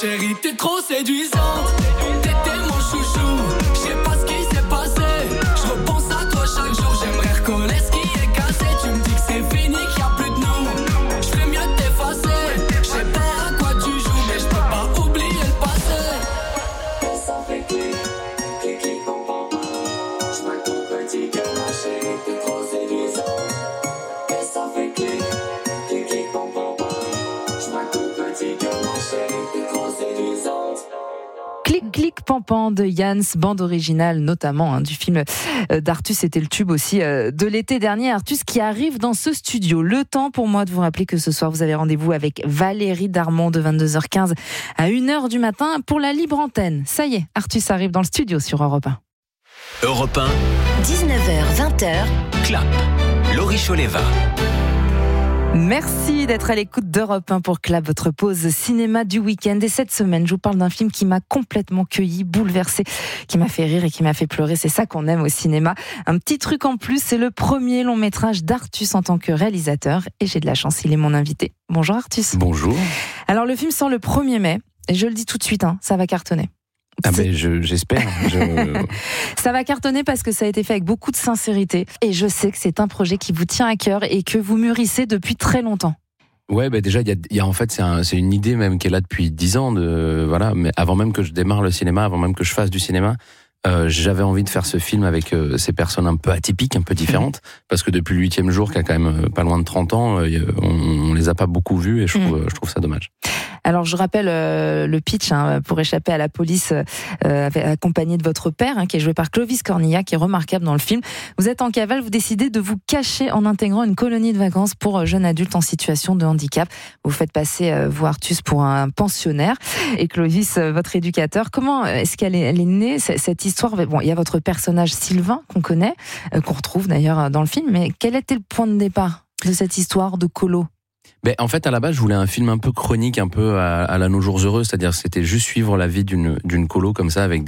chérie, t'es trop séduisante. T'étais mon chouchou. Je sais pas ce qui s'est passé. Je repense à toi chaque jour. J'aimerais recoller ce qui est cassé. Tu me dis que c'est fini, qu'il y a plus de nous. Je ferais mieux de t'effacer. Je sais pas à quoi tu joues, mais je peux pas oublier le passé. Ça fait clic, clic, clic, pom, pom, pom. Je marque ton petit cœur, ma chérie, t'es trop séduisante. Ça fait clic, clic, clic, pom, pom, pom. Je marque ton petit cœur, ma chérie, t'es trop séduisante. Clic, clic, pampan de Jans, bande originale notamment du film d'Artus, c'était le tube aussi de l'été dernier. Artus qui arrive dans ce studio. Le temps pour moi de vous rappeler que ce soir vous avez rendez-vous avec Valérie Darmon de 22h15 à 1h du matin pour la libre antenne. Ça y est, Artus arrive dans le studio sur Europe 1. Europe 1, 19h, 20h, Clap, Laurie Choleva. Merci d'être à l'écoute d'Europe 1 pour Clap, votre pause cinéma du week-end. Et cette semaine, je vous parle d'un film qui m'a complètement cueilli, bouleversé, qui m'a fait rire et qui m'a fait pleurer. C'est ça qu'on aime au cinéma. Un petit truc en plus, c'est le premier long métrage d'Artus en tant que réalisateur. Et j'ai de la chance, il est mon invité. Bonjour Artus. Bonjour. Alors le film sort le 1er mai. Et je le dis tout de suite, ça va cartonner. Ah ben j'espère. Ça va cartonner parce que ça a été fait avec beaucoup de sincérité et je sais que c'est un projet qui vous tient à cœur et que vous mûrissez depuis très longtemps. Ouais, ben déjà il y a en fait c'est une idée même qui est là depuis 10 ans voilà, mais avant même que je démarre le cinéma, avant même que je fasse du cinéma, j'avais envie de faire ce film avec ces personnes un peu atypiques, un peu différentes, parce que depuis le 8e jour, qui a quand même pas loin de 30 ans, on les a pas beaucoup vus et je trouve ça dommage. Alors je rappelle le pitch pour échapper à la police, accompagné de votre père qui est joué par Clovis Cornillac, qui est remarquable dans le film. Vous êtes en cavale, vous décidez de vous cacher en intégrant une colonie de vacances pour jeunes adultes en situation de handicap. Vous faites passer vous Artus pour un pensionnaire et Clovis votre éducateur. Comment est-ce qu'elle est née cette histoire? Bon, il y a votre personnage Sylvain qu'on connaît, qu'on retrouve d'ailleurs dans le film, mais quel était le point de départ de cette histoire de colo? Ben, en fait, à la base, je voulais un film un peu chronique, un peu à la Nos Jours Heureux, c'est-à-dire c'était juste suivre la vie d'une colo comme ça, avec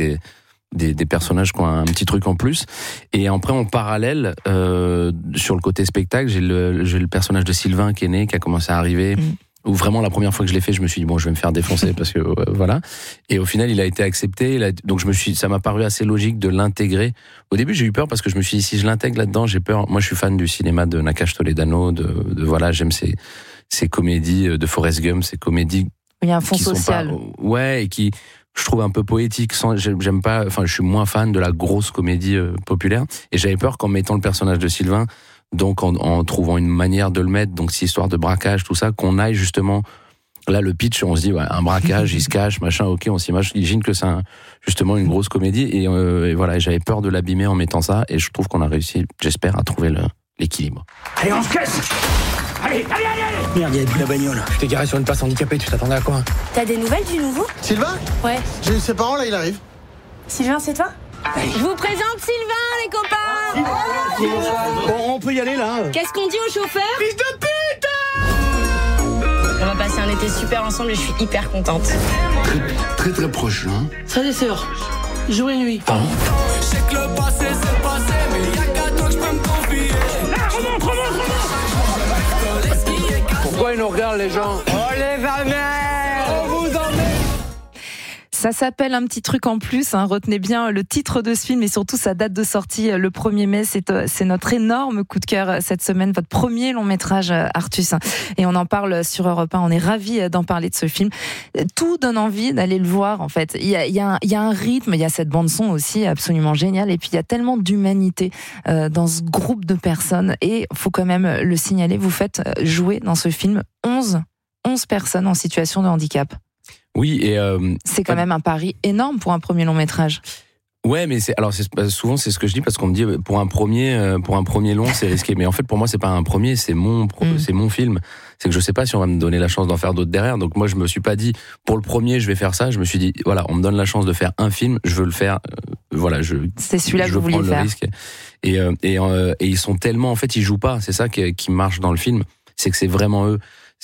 des personnages qui ont un petit truc en plus. Et après, en parallèle, sur le côté spectacle, j'ai le personnage de Sylvain qui est né, qui a commencé à arriver. Où vraiment la première fois que je l'ai fait, je me suis dit bon, je vais me faire défoncer parce que voilà. Et au final, il a été accepté. Donc ça m'a paru assez logique de l'intégrer. Au début, j'ai eu peur parce que je me suis dit si je l'intègre là-dedans, j'ai peur. Moi, je suis fan du cinéma de Nakash Toledano, voilà, j'aime ces comédies de Forrest Gump, ces comédies. Il y a un fond social. Et qui je trouve un peu poétique. J'aime pas. Enfin, je suis moins fan de la grosse comédie populaire. Et j'avais peur qu'en mettant le personnage de Sylvain, donc en trouvant une manière de le mettre, donc cette histoire de braquage, tout ça, qu'on aille justement, là le pitch, on se dit un braquage, il se cache, machin, ok, on s'imagine que c'est justement une grosse comédie, et voilà, j'avais peur de l'abîmer en mettant ça, et je trouve qu'on a réussi, j'espère, à trouver l'équilibre. Allez, on se casse. Allez. Merde, il y avait plus la bagnole. Je t'ai garé sur une place handicapée, tu t'attendais à quoi? T'as des nouvelles du nouveau? Sylvain? Ouais. J'ai eu ses parents, là, il arrive. Sylvain, c'est toi? Je vous présente Sylvain, les copains. Bon, on peut y aller, là. Qu'est-ce qu'on dit au chauffeur? Fils de pute! On va passer un été super ensemble et je suis hyper contente. Très proche, hein. Frères et sœurs, jour et nuit. Pardon? Je sais que le passé c'est passé, mais y'a qu'à toi que je peux me confier. Remonte. Pourquoi ils nous regardent, les gens? Oh, les va-mères! On vous emmène! Ça s'appelle Un petit truc en plus, retenez bien le titre de ce film et surtout sa date de sortie le 1er mai, c'est notre énorme coup de cœur cette semaine, votre premier long métrage Artus, et on en parle sur Europe 1, on est ravis d'en parler de ce film, tout donne envie d'aller le voir en fait, il y a un rythme, il y a cette bande son aussi absolument géniale et puis il y a tellement d'humanité dans ce groupe de personnes et faut quand même le signaler, vous faites jouer dans ce film 11 personnes en situation de handicap. Oui, et c'est quand même un pari énorme pour un premier long métrage. Ouais, mais souvent c'est ce que je dis parce qu'on me dit pour un premier long c'est risqué, mais en fait pour moi c'est pas un premier, c'est mon film. C'est que je sais pas si on va me donner la chance d'en faire d'autres derrière. Donc moi je me suis pas dit pour le premier je vais faire ça. Je me suis dit voilà, on me donne la chance de faire un film, je veux le faire. C'est celui-là que vous vouliez faire. Risque. Et ils sont tellement, en fait ils jouent pas. C'est ça qui marche dans le film, c'est que c'est vraiment eux.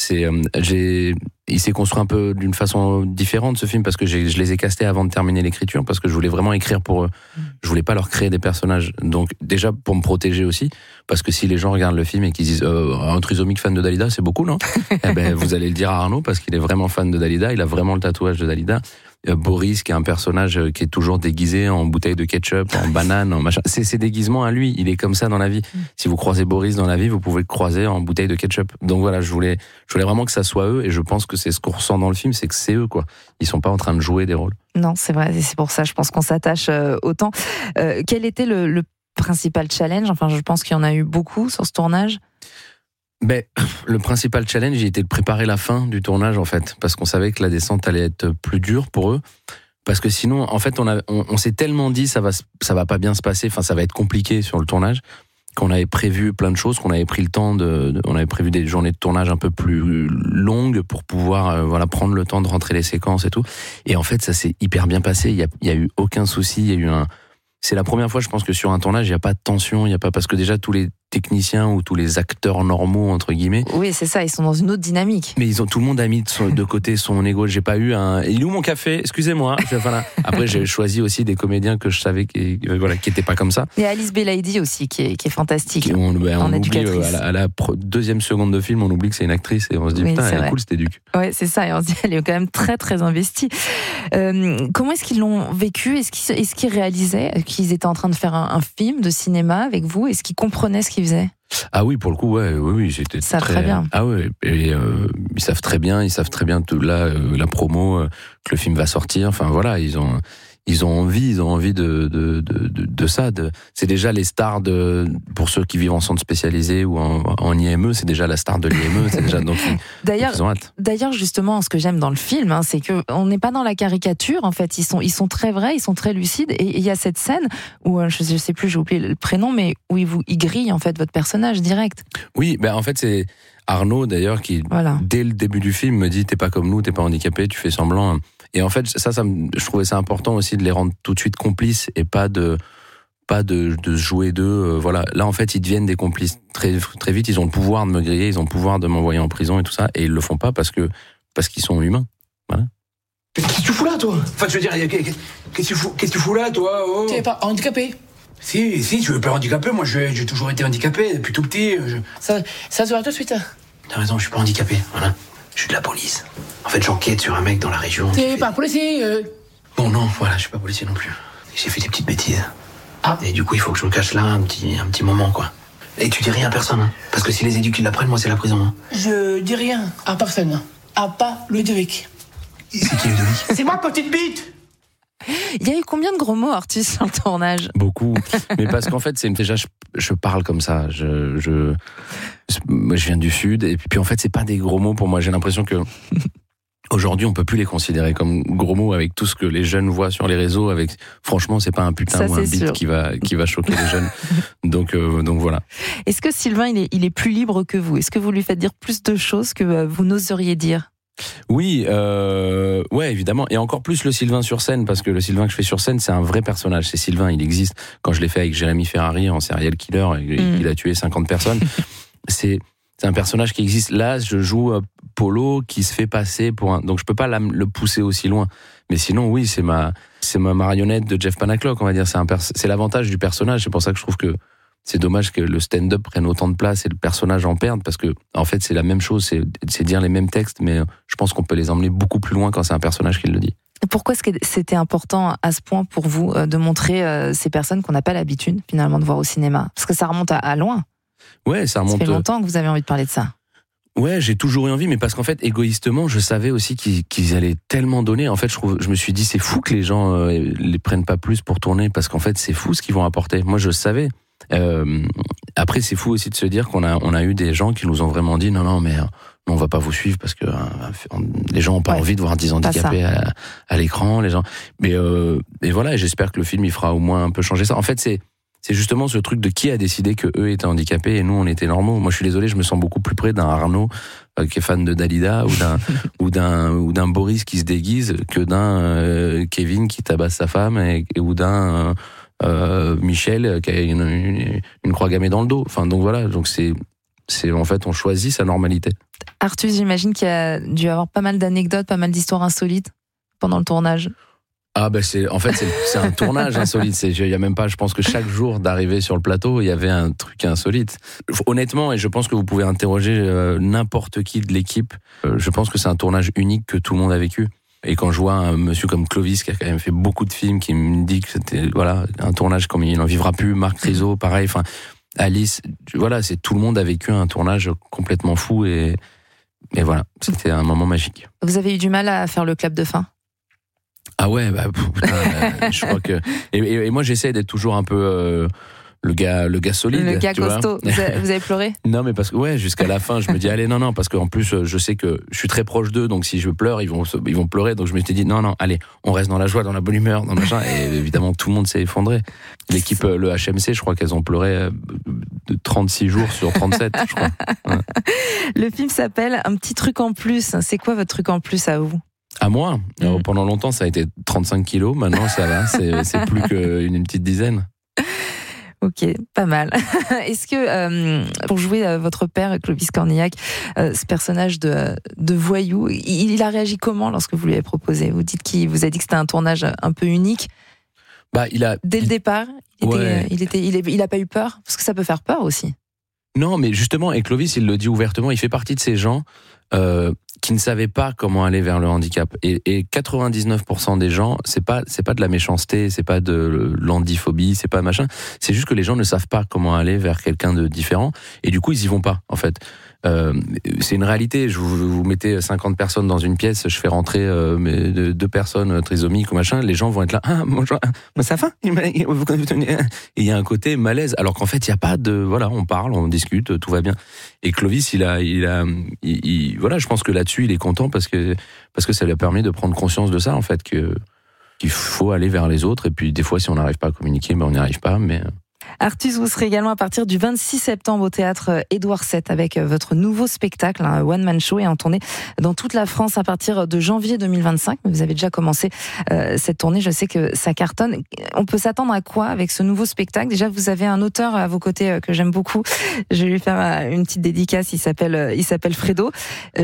il s'est construit un peu d'une façon différente ce film parce que je les ai castés avant de terminer l'écriture parce que je voulais vraiment écrire pour eux. Je voulais pas leur créer des personnages. Donc déjà pour me protéger aussi parce que si les gens regardent le film et qu'ils disent un trisomique fan de Dalida, c'est beaucoup, non? Eh ben vous allez le dire à Arnaud parce qu'il est vraiment fan de Dalida, il a vraiment le tatouage de Dalida. Boris qui est un personnage qui est toujours déguisé en bouteille de ketchup, en banane, en machin. C'est ses déguisements à lui, il est comme ça dans la vie. Si vous croisez Boris dans la vie, vous pouvez le croiser en bouteille de ketchup. Donc voilà, je voulais vraiment que ça soit eux et je pense que c'est ce qu'on ressent dans le film, c'est que c'est eux quoi. Ils sont pas en train de jouer des rôles. Non, c'est vrai, et c'est pour ça je pense qu'on s'attache autant. Quel était le principal challenge? Enfin, je pense qu'il y en a eu beaucoup sur ce tournage. Ben, le principal challenge, il était de préparer la fin du tournage, en fait, parce qu'on savait que la descente allait être plus dure pour eux, parce que sinon, en fait, on s'est tellement dit ça va pas bien se passer, enfin, ça va être compliqué sur le tournage, qu'on avait prévu plein de choses, qu'on avait pris le temps on avait prévu des journées de tournage un peu plus longues pour pouvoir, prendre le temps de rentrer les séquences et tout. Et en fait, ça s'est hyper bien passé. Il y a eu aucun souci. Il y a eu c'est la première fois, je pense, que sur un tournage, il n'y a pas de tension, parce que déjà tous les techniciens ou tous les acteurs normaux entre guillemets. Oui, c'est ça, ils sont dans une autre dynamique. Mais tout le monde a mis de côté son ego. J'ai pas eu il est où mon café? Excusez-moi. Après, j'ai choisi aussi des comédiens que je savais qui étaient pas comme ça. Il y a Alice Belaïdi aussi qui est fantastique. On oublie à la deuxième seconde de film, on oublie que c'est une actrice et on se dit putain, elle est cool, c'était Duc. Ouais, c'est ça. Et on se dit elle est quand même très très investie. Comment est-ce qu'ils l'ont vécu? Est-ce qu'ils réalisaient qu'ils étaient en train de faire un film de cinéma avec vous? Est-ce qu'ils comprenaient ce qu'ils faisaient? Ah oui, pour le coup, oui, c'était très bien. Ah ouais, et ils savent très bien la promo, que le film va sortir. Enfin voilà, ils ont envie de ça. C'est déjà les stars pour ceux qui vivent en centre spécialisé ou en IME, c'est déjà la star de l'IME. C'est déjà donc ils ont hâte. D'ailleurs, justement, ce que j'aime dans le film, c'est que on n'est pas dans la caricature. En fait, ils sont très vrais, ils sont très lucides. Et il y a cette scène où je sais plus, j'ai oublié le prénom, mais où ils grillent en fait votre personnage direct. Oui, en fait c'est Arnaud d'ailleurs qui dès le début du film me dit t'es pas comme nous, t'es pas handicapé, tu fais semblant. Et en fait, je trouvais ça important aussi de les rendre tout de suite complices et pas de jouer d'eux. Voilà. Là, en fait, ils deviennent des complices très, très vite. Ils ont le pouvoir de me griller, ils ont le pouvoir de m'envoyer en prison et tout ça. Et ils le font pas parce qu'ils sont humains. Voilà. Qu'est-ce que tu fous là, toi? Enfin, je veux dire, qu'est-ce que tu fous là, toi? Oh. Tu n'es pas handicapé? Si, tu veux pas handicapé. Moi, j'ai toujours été handicapé depuis tout petit. Ça se voit tout de suite. T'as raison, je suis pas handicapé. Voilà. Je suis de la police. En fait, j'enquête sur un mec dans la région. T'es pas policier Bon, non, voilà, je suis pas policier non plus. J'ai fait des petites bêtises. Ah. Et du coup, il faut que je me cache là un petit moment, quoi. Et tu dis rien à personne, hein. Parce que si les éduques ils l'apprennent, moi, c'est la prison. Hein. Je dis rien à personne. À pas Ludovic. C'est qui Ludovic? C'est moi, petite bite! Il y a eu combien de gros mots, Arthus, sur le tournage? Beaucoup. Mais parce qu'en fait, déjà, je parle comme ça. Moi, je viens du Sud. Et puis, en fait, c'est pas des gros mots pour moi. J'ai l'impression que aujourd'hui, on peut plus les considérer comme gros mots avec tout ce que les jeunes voient sur les réseaux. Franchement, c'est pas un putain ça, ou un bite qui va choquer les jeunes. Donc voilà. Est-ce que Sylvain, il est plus libre que vous? Est-ce que vous lui faites dire plus de choses que vous n'oseriez dire? Oui, ouais, évidemment. Et encore plus le Sylvain sur scène, parce que le Sylvain que je fais sur scène, c'est un vrai personnage. C'est Sylvain, il existe. Quand je l'ai fait avec Jérémy Ferrari en serial killer, il a tué 50 personnes. C'est un personnage qui existe. Là, je joue Polo qui se fait passer pour un... Donc je peux pas le pousser aussi loin. Mais sinon, oui, c'est ma marionnette de Jeff Panaclock, on va dire. C'est l'avantage du personnage. C'est pour ça que je trouve que c'est dommage que le stand-up prenne autant de place et le personnage en perde, parce que en fait c'est la même chose, c'est dire les mêmes textes, mais je pense qu'on peut les emmener beaucoup plus loin quand c'est un personnage qui le dit. Pourquoi est-ce que c'était important à ce point pour vous de montrer ces personnes qu'on n'a pas l'habitude finalement de voir au cinéma? Parce que ça remonte à loin. Ouais, ça remonte. Ça fait longtemps que vous avez envie de parler de ça. Ouais, j'ai toujours eu envie, mais parce qu'en fait, égoïstement, je savais aussi qu'ils allaient tellement donner. En fait, je me suis dit, c'est fou que les gens les prennent pas plus pour tourner, parce qu'en fait, c'est fou ce qu'ils vont apporter. Moi, je savais. Après, c'est fou aussi de se dire qu'on a eu des gens qui nous ont vraiment dit non, mais on va pas vous suivre parce que les gens ont pas envie de voir 10 handicapés à l'écran, les gens. Mais et voilà, j'espère que le film il fera au moins un peu changer ça. En fait, c'est justement ce truc de qui a décidé que eux étaient handicapés et nous on était normaux. Moi, je suis désolé, je me sens beaucoup plus près d'un Arnaud qui est fan de Dalida ou d'un Boris qui se déguise que d'un Kevin qui tabasse sa femme ou d'un Michel qui a une croix gammée dans le dos. Enfin, donc voilà, donc c'est En fait, on choisit sa normalité. Arthur, j'imagine qu'il y a dû y avoir pas mal d'anecdotes, pas mal d'histoires insolites pendant le tournage. Ah c'est un tournage insolite. Il y a même pas, je pense que chaque jour d'arrivée sur le plateau, il y avait un truc insolite. Honnêtement, et je pense que vous pouvez interroger n'importe qui de l'équipe, je pense que c'est un tournage unique que tout le monde a vécu. Et quand je vois un monsieur comme Clovis, qui a quand même fait beaucoup de films, qui me dit que c'était un tournage comme il n'en vivra plus, Marc Rizzo, pareil, enfin Alice, tout le monde a vécu un tournage complètement fou et voilà, c'était un moment magique. Vous avez eu du mal à faire le clap de fin? Ah ouais, je crois que et moi j'essaie d'être toujours un peu le gars solide, le gars costaud. Vous avez pleuré? Non, mais parce que jusqu'à la fin je me dis allez non, parce qu'en plus je sais que je suis très proche d'eux, donc si je pleure ils vont pleurer, donc je me suis dit non allez, on reste dans la joie, dans la bonne humeur, dans machin, et évidemment tout le monde s'est effondré. L'équipe le HMC, je crois qu'elles ont pleuré de 36 jours sur 37, je crois. Ouais. Le film s'appelle Un petit truc en plus. C'est quoi votre truc en plus à vous? À moi, pendant longtemps ça a été 35 kilos, maintenant ça va, c'est plus qu'une petite dizaine. Ok, pas mal. Est-ce que, pour jouer votre père, Clovis Cornillac, ce personnage de voyou, il a réagi comment lorsque vous lui avez proposé? Vous dites qu'il vous a dit que c'était un tournage un peu unique. Dès le départ, il a pas eu peur? Parce que ça peut faire peur aussi. Non, mais justement, et Clovis, il le dit ouvertement, il fait partie de ces gens qui ne savaient pas comment aller vers le handicap. Et 99% des gens, c'est pas de la méchanceté, c'est pas de l'handiphobie, c'est pas machin. C'est juste que les gens ne savent pas comment aller vers quelqu'un de différent. Et du coup, ils y vont pas, en fait. C'est une réalité. Vous mettez 50 personnes dans une pièce, je fais rentrer 2 personnes trisomiques ou machin, les gens vont être là, bonjour, ça va? Et il y a un côté malaise, alors qu'en fait il y a pas de, on parle, on discute, tout va bien. Et Clovis, je pense que là-dessus il est content parce que ça lui a permis de prendre conscience de ça, en fait, qu'il faut aller vers les autres, et puis des fois si on n'arrive pas à communiquer, on n'y arrive pas, mais... Artus, vous serez également à partir du 26 septembre au théâtre Édouard VII avec votre nouveau spectacle, un one-man show, et en tournée dans toute la France à partir de janvier 2025. Vous avez déjà commencé cette tournée, je sais que ça cartonne. On peut s'attendre à quoi avec ce nouveau spectacle? Déjà, vous avez un auteur à vos côtés que j'aime beaucoup. Je vais lui faire une petite dédicace, il s'appelle Fredo.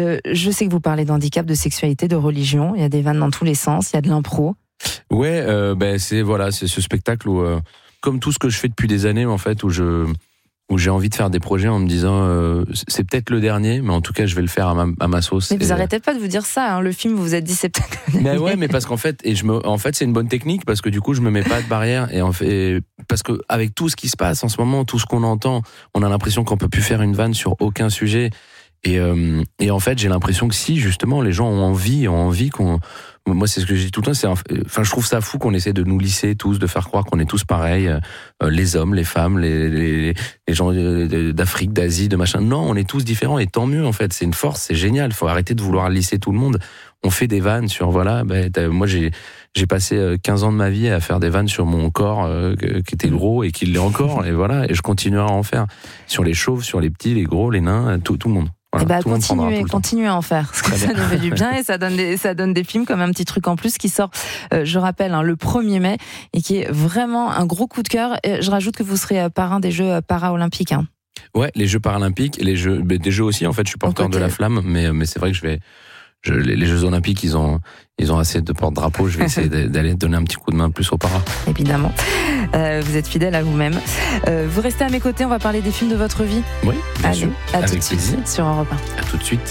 Je sais que vous parlez d'handicap, de sexualité, de religion. Il y a des vannes dans tous les sens, il y a de l'impro. Ouais, c'est ce spectacle où... comme tout ce que je fais depuis des années, en fait, où j'ai envie de faire des projets en me disant c'est peut-être le dernier, mais en tout cas je vais le faire à ma sauce. Mais vous arrêtez pas de vous dire ça, hein. Le film, vous vous êtes dit c'est peut-être le dernier. Mais ouais, mais parce qu'en fait, c'est une bonne technique, parce que du coup je me mets pas de barrière, parce que avec tout ce qui se passe en ce moment, tout ce qu'on entend, on a l'impression qu'on peut plus faire une vanne sur aucun sujet. Et en fait, j'ai l'impression que si justement les gens ont envie qu'on... Moi, c'est ce que je dis tout le temps. Je trouve ça fou qu'on essaie de nous lisser tous, de faire croire qu'on est tous pareils, les hommes, les femmes, les gens d'Afrique, d'Asie, de machin. Non, on est tous différents, et tant mieux, en fait. C'est une force, c'est génial. Faut arrêter de vouloir lisser tout le monde. On fait des vannes sur moi j'ai passé 15 ans de ma vie à faire des vannes sur mon corps qui était gros et qui l'est encore, et voilà, et je continuerai à en faire sur les chauves, sur les petits, les gros, les nains, tout le monde. Voilà, continuez à en faire, parce que ça nous fait du bien, et ça donne des films comme Un petit truc en plus qui sort, je rappelle, le 1er mai, et qui est vraiment un gros coup de cœur. Et je rajoute que vous serez parrain des Jeux paralympiques. Ouais, les Jeux paralympiques, des Jeux aussi, en fait, je suis porteur de la flamme, mais c'est vrai que les Jeux olympiques, ils ont assez de porte-drapeaux. Je vais essayer d'aller donner un petit coup de main plus aux paras. Évidemment. Vous êtes fidèle à vous-même. Vous restez à mes côtés, on va parler des films de votre vie. Oui, bien sûr. À tout de suite sur Europe 1. À tout de suite.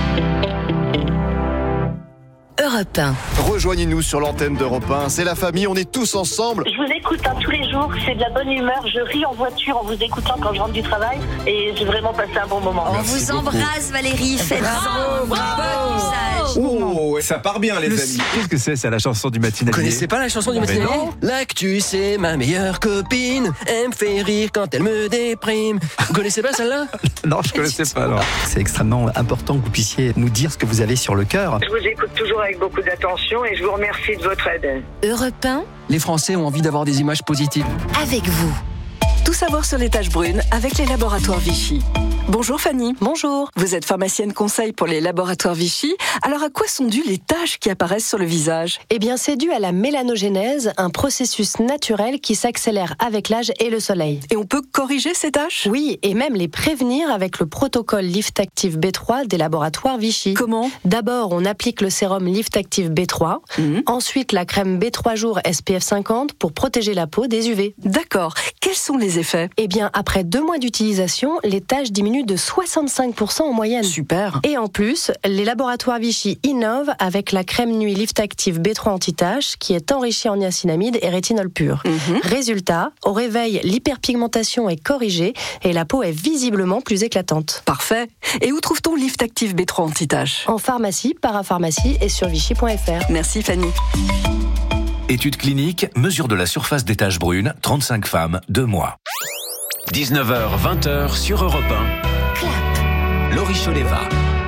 Europe 1. Rejoignez-nous sur l'antenne d'Europe 1. C'est la famille, on est tous ensemble. Je vous écoute tous les jours, c'est de la bonne humeur. Je ris en voiture en vous écoutant quand je rentre du travail, et j'ai vraiment passé un bon moment. On vous embrasse, Valérie. Bravo. Oh, ça part bien, les amis. Qu'est-ce que c'est la chanson du matinalier? Vous connaissez pas la chanson du matinalier? L'actu, c'est ma meilleure copine. Elle me fait rire quand elle me déprime. Vous connaissez pas celle-là? Non, je connaissais pas. Alors. C'est extrêmement important que vous puissiez nous dire ce que vous avez sur le cœur. Je vous écoute toujours avec beaucoup d'attention et je vous remercie de votre aide. Europe 1. Les Français ont envie d'avoir des images positives. Avec vous. Tout savoir sur les taches brunes avec les laboratoires Vichy. Bonjour Fanny. Bonjour. Vous êtes pharmacienne conseil pour les laboratoires Vichy. Alors à quoi sont dues les taches qui apparaissent sur le visage ? Eh bien, c'est dû à la mélanogénèse, un processus naturel qui s'accélère avec l'âge et le soleil. Et on peut corriger ces taches ? Oui, et même les prévenir avec le protocole Lift Active B3 des laboratoires Vichy. Comment ? D'abord, on applique le sérum Lift Active B3, ensuite la crème B3 jours SPF 50 pour protéger la peau des UV. D'accord. Quels sont les effets ? Eh bien, après 2 mois d'utilisation, les taches diminuent de 65% en moyenne. Super. Et en plus, les laboratoires Vichy innovent avec la crème nuit Lift Active B3 anti-taches qui est enrichie en niacinamide et rétinol pur. Résultat, au réveil, l'hyperpigmentation est corrigée et la peau est visiblement plus éclatante. Parfait. Et où trouve-t-on Lift Active B3 anti-taches ? En pharmacie, parapharmacie et sur vichy.fr. Merci Fanny. Étude clinique, mesure de la surface des taches brunes, 35 femmes, 2 mois. 19h, 20h sur Europe 1. Laurie Choleva.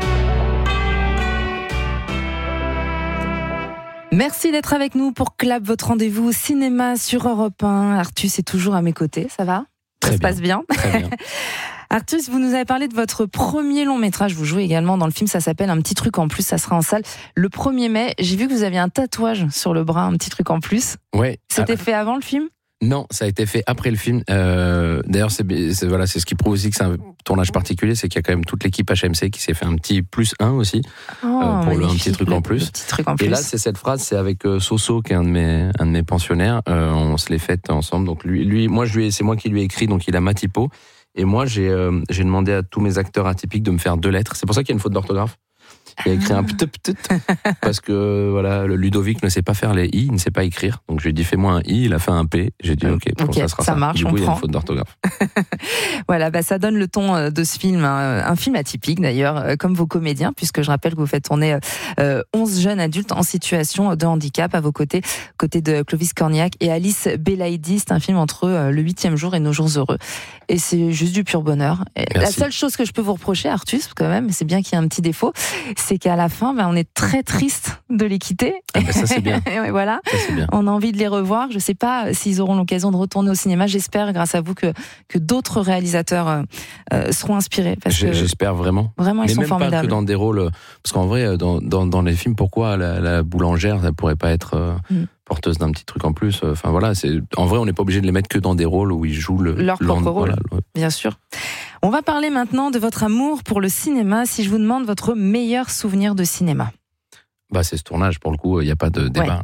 Merci d'être avec nous pour Clap, votre rendez-vous cinéma sur Europe 1. Artus est toujours à mes côtés, ça va ? Ça se passe bien. Très bien. Artus, vous nous avez parlé de votre premier long métrage. Vous jouez également dans le film, ça s'appelle Un petit truc en plus. Ça sera en salle le 1er mai. J'ai vu que vous aviez un tatouage sur le bras, Un petit truc en plus. Ouais. C'était fait avant le film ? Non, ça a été fait après le film. D'ailleurs, c'est ce qui prouve aussi que c'est un tournage particulier, c'est qu'il y a quand même toute l'équipe HMC qui s'est fait un petit +1 aussi pour un petit truc en plus. Et là, c'est cette phrase, c'est avec Soso, qui est un de mes pensionnaires. On se l'est faite ensemble. Donc c'est moi qui lui ai écrit, donc il a ma typo. Et moi, j'ai demandé à tous mes acteurs atypiques de me faire 2 lettres. C'est pour ça qu'il y a une faute d'orthographe. Il a écrit un petit parce que voilà, le Ludovic ne sait pas faire les i, il ne sait pas écrire. Donc je lui ai dit fais-moi un i, il a fait un p. J'ai dit ok, ça sera ça. Marche, du coup, on il y a prend. une faute d'orthographe. Voilà, ça donne le ton de ce film, un film atypique d'ailleurs, comme vos comédiens, puisque je rappelle que vous faites tourner 11 jeunes adultes en situation de handicap à vos côtés de Clovis Cornillac et Alice Belaïdi. C'est un film entre le 8e jour et Nos jours heureux. Et c'est juste du pur bonheur. La seule chose que je peux vous reprocher, Artus, quand même, c'est bien qu'il y ait un petit défaut, c'est qu'à la fin, on est très triste de les quitter. Ça c'est bien. Voilà. Ça, c'est bien. On a envie de les revoir. Je sais pas s'ils auront l'occasion de retourner au cinéma. J'espère, grâce à vous, que d'autres réalisateurs seront inspirés. J'espère vraiment. Vraiment, ils sont formidables. Même pas que dans des rôles, parce qu'en vrai, dans les films, pourquoi la boulangère, ça pourrait pas être porteuse d'un petit truc en plus. Enfin voilà, en vrai, on n'est pas obligé de les mettre que dans des rôles où ils jouent leur propre rôle. Voilà. Bien sûr. On va parler maintenant de votre amour pour le cinéma. Si je vous demande votre meilleur souvenir de cinéma. C'est ce tournage, pour le coup, il n'y a pas de débat.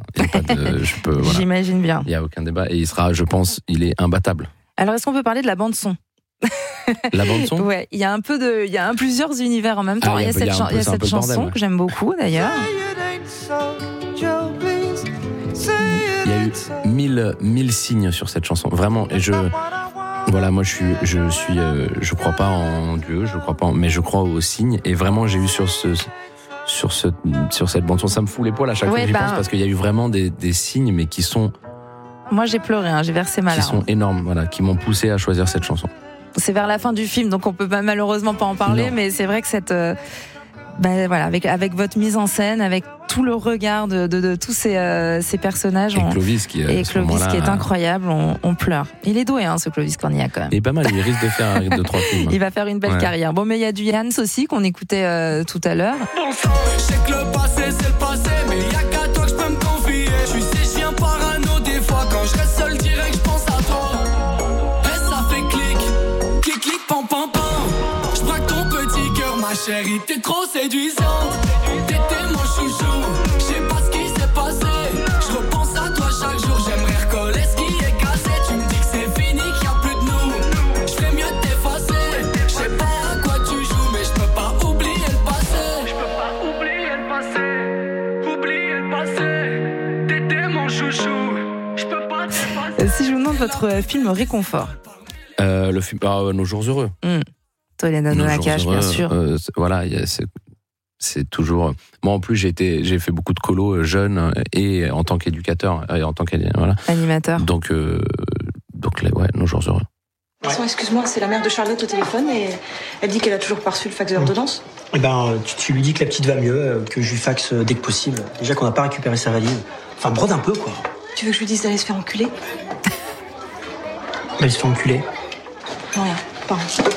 J'imagine bien. Il n'y a aucun débat. Et il sera, je pense, il est imbattable. Alors, est-ce qu'on peut parler de la bande-son ? La bande-son ? Ouais, il y a plusieurs univers en même temps. Il y a cette chanson que j'aime beaucoup, d'ailleurs. Il y a eu 1000 signes sur cette chanson. Vraiment, et moi je crois pas en Dieu, mais je crois aux signes. Et vraiment, j'ai eu sur cette bande son, ça me fout les poils à chaque fois que j'y pense, parce qu'il y a eu vraiment des signes, mais qui sont. Moi, j'ai pleuré, j'ai versé ma larme. Qui sont énormes, qui m'ont poussé à choisir cette chanson. C'est vers la fin du film, donc on peut malheureusement pas en parler, mais c'est vrai que cette. Avec votre mise en scène, avec tout le regard de tous ces personnages. Et Clovis qui est incroyable, on pleure. Il est doué, ce Clovis Cornillac quand même. Il est pas mal, il risque de faire 2-3 films. Il va faire une belle carrière. Bon, mais il y a du Jans aussi qu'on écoutait tout à l'heure. Je sais que le passé c'est le passé, mais y a qu'à toi que je peux me confier. Je sais, je viens parano des fois, quand je reste seul direct je pense à toi. Et ça fait clic, pam pam pam. Je braque ton petit cœur, ma chérie, t'es trop séduisante. T'étais mon chouchou, je sais pas ce qui s'est passé. Je repense à toi chaque jour, j'aimerais recoller ce qui est cassé. Tu me dis que c'est fini, qu'il y a plus de nous. Je ferais mieux de t'effacer. Je sais pas à quoi tu joues, mais je peux pas oublier le passé. Je peux pas oublier le passé. T'étais mon chouchou, je peux pas t'effacer. Si je vous demande votre film réconfort. Le film Nos jours heureux. Toledano Nakache, bien sûr. C'est toujours. Moi, en plus, j'ai fait beaucoup de colos jeune et en tant qu'éducateur et en tant animateur. Donc Nos jours heureux. Excuse-moi, c'est la mère de Charlotte au téléphone et elle dit qu'elle a toujours pas reçu le fax de l'ordonnance. Tu lui dis que la petite va mieux, que je lui faxe dès que possible. Déjà qu'on n'a pas récupéré sa valise. Enfin, brode un peu, quoi. Tu veux que je lui dise d'aller se faire enculer ? Elle se fait enculer. Non, rien. Pardon. Allô ?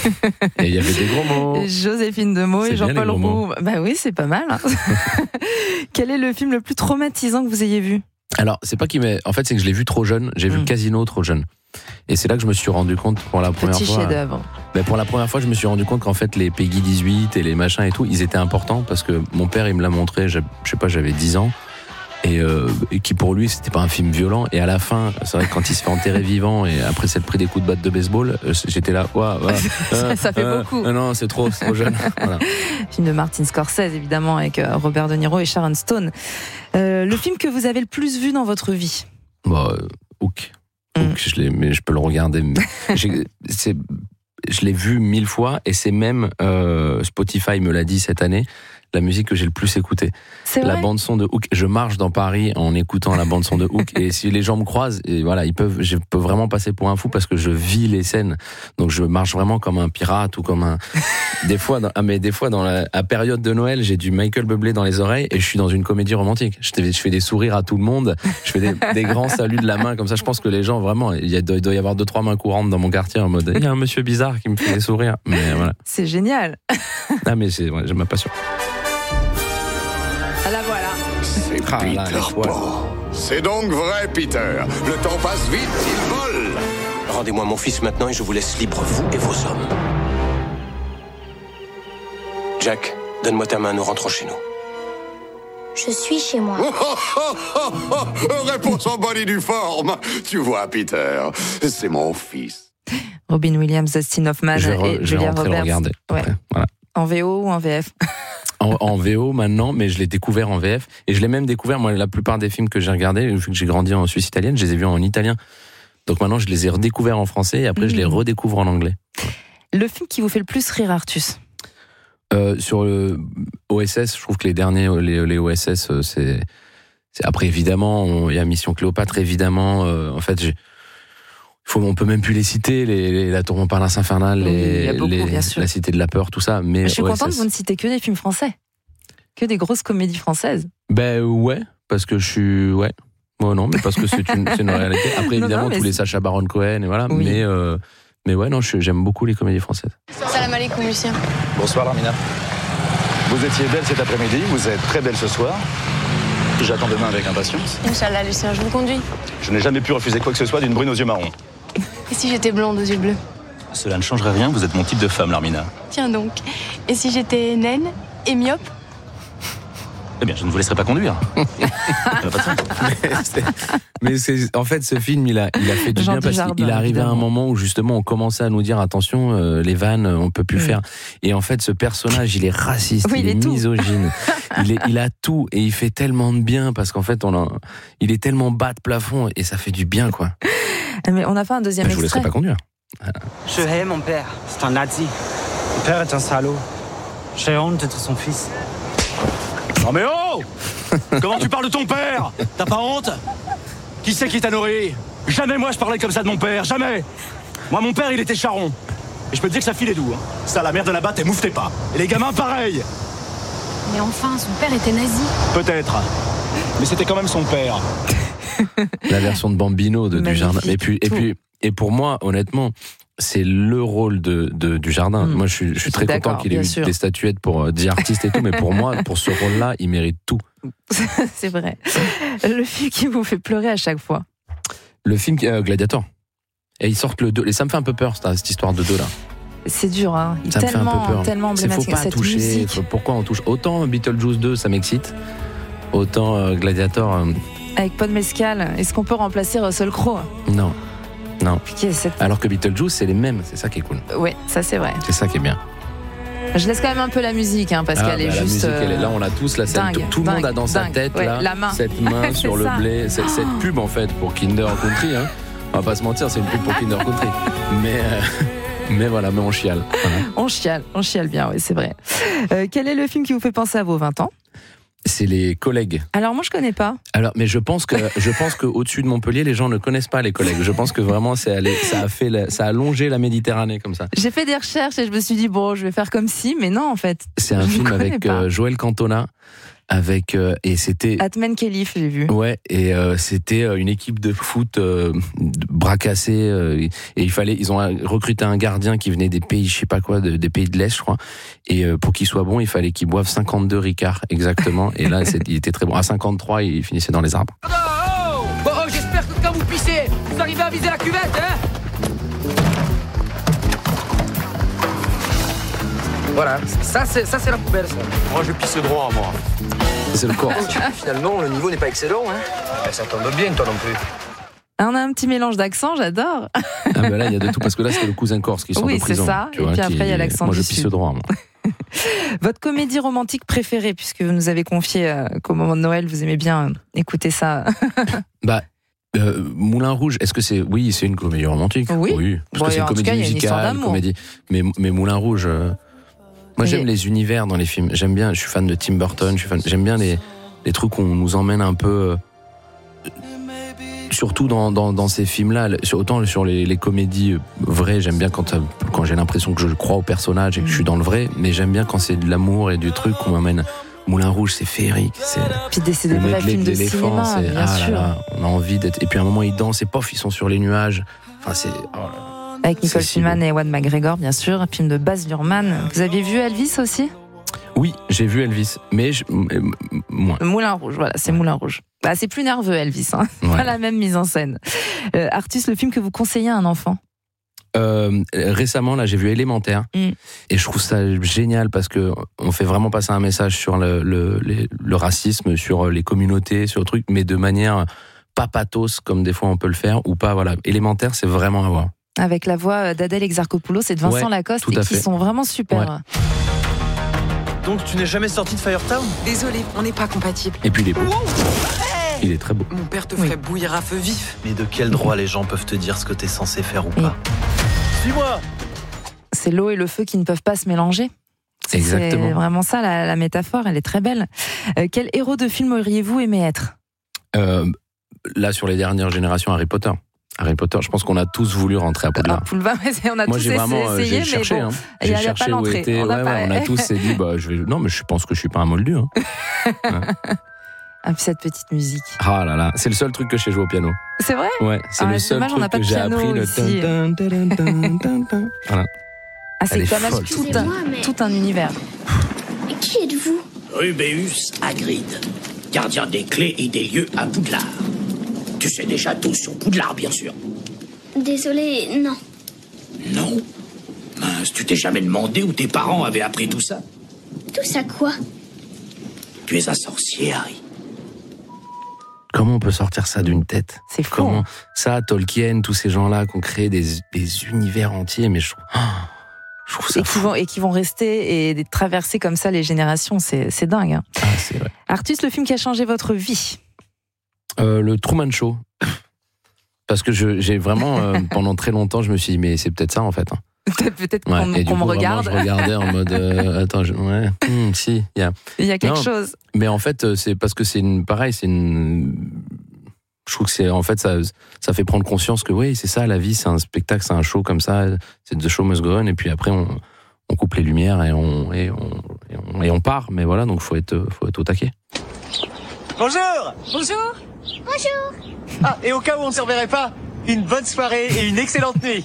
Et il y avait des gros mots. Joséphine Demeaux et Jean-Paul Roux. Bah oui, c'est pas mal. Hein. Quel est le film le plus traumatisant que vous ayez vu ? Alors, c'est pas qu'il m'est... En fait, c'est que je l'ai vu trop jeune. J'ai vu Casino trop jeune. Et c'est là que je me suis rendu compte pour la première fois. Petit chef-d'œuvre. Ben pour la première fois, je me suis rendu compte qu'en fait, les Peggy 18 et les machins et tout, ils étaient importants parce que mon père, il me l'a montré, je sais pas, j'avais 10 ans. Et qui pour lui, c'était pas un film violent. Et à la fin, c'est vrai que quand il se fait enterrer vivant et après s'être pris des coups de batte de baseball, j'étais là, ça fait beaucoup. Non, c'est trop jeune. Voilà. Film de Martin Scorsese, évidemment, avec Robert De Niro et Sharon Stone. Le film que vous avez le plus vu dans votre vie ? Hook, mais je peux le regarder. Je l'ai vu 1000 fois et c'est même Spotify me l'a dit cette année. La musique que j'ai le plus écoutée. C'est la vrai. bande son de Hook. Je marche dans Paris en écoutant la bande son de Hook et si les gens me croisent, et voilà, je peux vraiment passer pour un fou parce que je vis les scènes. Donc je marche vraiment comme un pirate ou comme un. Des fois dans la période de Noël, j'ai du Michael Bublé dans les oreilles et je suis dans une comédie romantique. Je fais des sourires à tout le monde. Je fais des grands saluts de la main comme ça. Je pense que les gens vraiment, il doit y avoir 2-3 mains courantes dans mon quartier en mode. Il y a un monsieur bizarre qui me fait des sourires. Mais voilà. C'est génial. Ah mais j'aime ma passion. Ah là voilà. C'est Peter Pan. C'est donc vrai, Peter. Le temps passe vite, il vole. Rendez-moi mon fils maintenant et je vous laisse libre, vous et vos hommes. Jack, donne-moi ta main, nous rentrons chez nous. Je suis chez moi. Réponse en bonne et due forme. Tu vois, Peter, c'est mon fils. Robin Williams, Dustin Hoffman et Julia Roberts. Ouais. Voilà. En VO ou en VF ? En VO maintenant, mais je l'ai découvert en VF. Et je l'ai même découvert, moi, la plupart des films que j'ai regardés, vu que j'ai grandi en Suisse italienne, je les ai vus en italien. Donc maintenant, je les ai redécouverts en français et après, je les redécouvre en anglais. Le film qui vous fait le plus rire, Artus ? Sur le OSS, je trouve que les derniers, les OSS, c'est... Après, évidemment, il y a Mission Cléopâtre, évidemment. En fait, on peut même plus les citer, la Tour Montparnasse infernale, la Cité de la peur, tout ça. Mais je suis contente que vous ne citez que des films français, que des grosses comédies françaises. Ben ouais, parce que je suis non, mais parce que c'est une réalité. Après, évidemment, tous les Sacha Baron Cohen et voilà. Oui. Mais ouais, non, j'aime beaucoup les comédies françaises. Salam alaikum, Lucien. Bonsoir, Larmina. Vous étiez belle cet après-midi, vous êtes très belle ce soir. J'attends demain avec impatience. Inch'Allah, Lucien, je vous conduis. Je n'ai jamais pu refuser quoi que ce soit d'une brune aux yeux marrons. Et si j'étais blonde aux yeux bleus ? Cela ne changerait rien, vous êtes mon type de femme, Larmina. Tiens donc. Et si j'étais naine et myope ? Eh bien, je ne vous laisserai pas conduire. Mais en fait, ce film, il a fait du bien parce qu'il est arrivé à un moment où justement on commençait à nous dire attention, les vannes, on peut plus faire. Et en fait, ce personnage, il est raciste, il est misogyne, il a tout et il fait tellement de bien parce qu'en fait, il est tellement bas de plafond et ça fait du bien, quoi. Mais on a fait un deuxième extrait. Je vous laisserai pas conduire. Je hais mon père. C'est un nazi. Mon père est un salaud. J'ai honte d'être son fils. Non mais oh! Comment tu parles de ton père? T'as pas honte? Qui c'est qui t'a nourri? Jamais moi je parlais comme ça de mon père, jamais! Moi mon père il était charron. Et je peux te dire que ça filait doux. Hein. Ça la mère de là-bas t'émouftait pas. Et les gamins pareil! Mais enfin, son père était nazi. Peut-être. Mais c'était quand même son père. La version de Bambino de Dujardin. Et pour moi, honnêtement, c'est le rôle du Jardin. Moi, je suis très content qu'il ait eu des statuettes pour The Artist et tout, mais pour moi, pour ce rôle-là, il mérite tout. C'est vrai. Le film qui vous fait pleurer à chaque fois? Le film Gladiator. Et ils sortent le 2. Et ça me fait un peu peur, cette histoire de 2 là. C'est dur, hein. Ça me fait un peu peur. Tellement emblématique. Faut pas cette toucher. musique. Pourquoi on touche? Autant Beetlejuice 2, ça m'excite. Autant Gladiator. Avec Paul Mescal, est-ce qu'on peut remplacer Russell Crowe? Non. Cette... Alors que Beetlejuice, c'est les mêmes, c'est ça qui est cool. Ouais, ça c'est vrai. C'est ça qui est bien. Je laisse quand même un peu la musique, hein, parce qu'elle est la juste. Musique, elle est là, on a tous la scène. Tout le monde a dans sa tête là, la main. cette main sur le blé, cette pub en fait pour Kinder Country. Hein. On va pas se mentir, c'est une pub pour Kinder Country. Mais voilà, mais on chiale. Voilà. On chiale bien, oui, c'est vrai. Quel est le film qui vous fait penser à vos 20 ans? C'est Les Collègues. Alors moi je connais pas. Mais je pense que au-dessus de Montpellier, les gens ne connaissent pas Les Collègues. Je pense que vraiment ça a longé la Méditerranée comme ça. J'ai fait des recherches et je me suis dit bon, je vais faire comme si, mais non en fait. C'est un film avec Joël Cantona, avec et c'était Atman Khelif, j'ai vu. Ouais, et c'était une équipe de foot bras cassés et ils ont recruté un gardien qui venait des pays, je sais pas quoi, des pays de l'Est, je crois. Et pour qu'il soit bon, il fallait qu'il boive 52 Ricard exactement. Et là, il était très bon. À 53, il finissait dans les arbres. Bon, j'espère que quand vous pissez, vous arrivez à viser la cuvette, hein. Voilà, ça c'est la poubelle, ça. Moi, je pisse droit, moi. C'est le corps. Finalement, le niveau n'est pas excellent, hein. Ça tombe bien, toi non plus. On a un petit mélange d'accents, j'adore. Ah ben là, il y a de tout, parce que là, c'est le cousin corse qui sort de prison. Oui, c'est ça. Tu vois, et puis après, il y a l'accent moi, du je pisse Sud. droit, moi. Votre comédie romantique préférée, puisque vous nous avez confié qu'au moment de Noël, vous aimez bien écouter ça. Moulin Rouge, est-ce que c'est... Oui, c'est une comédie romantique. Oui. Parce que c'est une comédie musicale, comédie. Mais Moulin Rouge... Moi, j'aime les univers dans les films. J'aime bien, je suis fan de Tim Burton, j'aime bien les trucs où on nous emmène un peu... surtout dans ces films-là, autant sur les comédies vraies, j'aime bien quand j'ai l'impression que je crois au personnage et que je suis dans le vrai, mais j'aime bien quand c'est de l'amour et du truc qu'on m'amène. Moulin Rouge, c'est féerique. Puis c'est des vrais films de cinéma, bien sûr. On a envie d'être... Et puis à un moment, ils dansent et pof, ils sont sur les nuages. Enfin, c'est... Avec Nicole Kidman et Ewan McGregor, bien sûr, un film de Baz Luhrmann. Vous aviez vu Elvis aussi ? Oui, j'ai vu Elvis, mais moins. Moulin Rouge, voilà, c'est Moulin Rouge. C'est plus nerveux, Elvis, hein. Ouais. Pas la même mise en scène. Artus, le film que vous conseillez à un enfant ? Récemment, là, j'ai vu Élémentaire et je trouve ça génial parce que on fait vraiment passer un message sur le racisme, sur les communautés, sur le truc, mais de manière pas pathos comme des fois on peut le faire ou pas. Voilà, Élémentaire, c'est vraiment à voir. Avec la voix d'Adèle Exarchopoulos et de Vincent Lacoste, et qui sont vraiment super. Ouais. Donc tu n'es jamais sorti de Firetown ? Désolé, on n'est pas compatibles. Et puis il est beau. Il est très beau. Mon père te ferait bouillir à feu vif. Mais de quel droit les gens peuvent te dire ce que t'es censé faire ou pas ? Suis-moi ! C'est l'eau et le feu qui ne peuvent pas se mélanger. Exactement. C'est vraiment ça, la métaphore, elle est très belle. Quel héros de film auriez-vous aimé être ? Là, sur les dernières générations, Harry Potter, je pense qu'on a tous voulu rentrer à Poudlard. On a tous essayé, mais cherché, bon, il j'ai n'y a cherché pas où l'entrée. était. On a tous dit, non, mais je pense que je suis pas un moldu. Hein. Et puis cette petite musique. Ah là là, c'est le seul truc que je sais jouer au piano. C'est vrai ? Ouais, c'est le seul truc que j'ai appris. Voilà. C'est quand même tout un univers. Et qui êtes-vous ? Rubéus Hagrid, gardien des clés et des lieux à Poudlard. Tu sais déjà tout sur Poudlard, bien sûr. Désolé, non. Non ? Mince, tu t'es jamais demandé où tes parents avaient appris tout ça ? Tout ça quoi ? Tu es un sorcier, Harry. Comment on peut sortir ça d'une tête ? C'est fou. Comment ça, Tolkien, tous ces gens-là qui ont créé des univers entiers, mais je trouve ça fou. Et qui vont rester et traverser comme ça les générations, c'est dingue. Hein. Ah, c'est vrai. Artus, le film qui a changé votre vie ? Le Truman Show. Parce que j'ai vraiment, pendant très longtemps, je me suis dit, mais c'est peut-être ça en fait. Hein. Peut-être qu'on me regarde. Je regardais en mode, attends, si, il y a quelque chose. Mais en fait, c'est parce que je trouve que en fait, ça fait prendre conscience que oui, c'est ça, la vie, c'est un spectacle, c'est un show comme ça, c'est The Show Must Go On, et puis après, on coupe les lumières et on part, mais voilà, donc faut être au taquet. Bonjour ! Bonjour ! Bonjour ! Ah, et au cas où on ne se reverrait pas, une bonne soirée et une excellente nuit.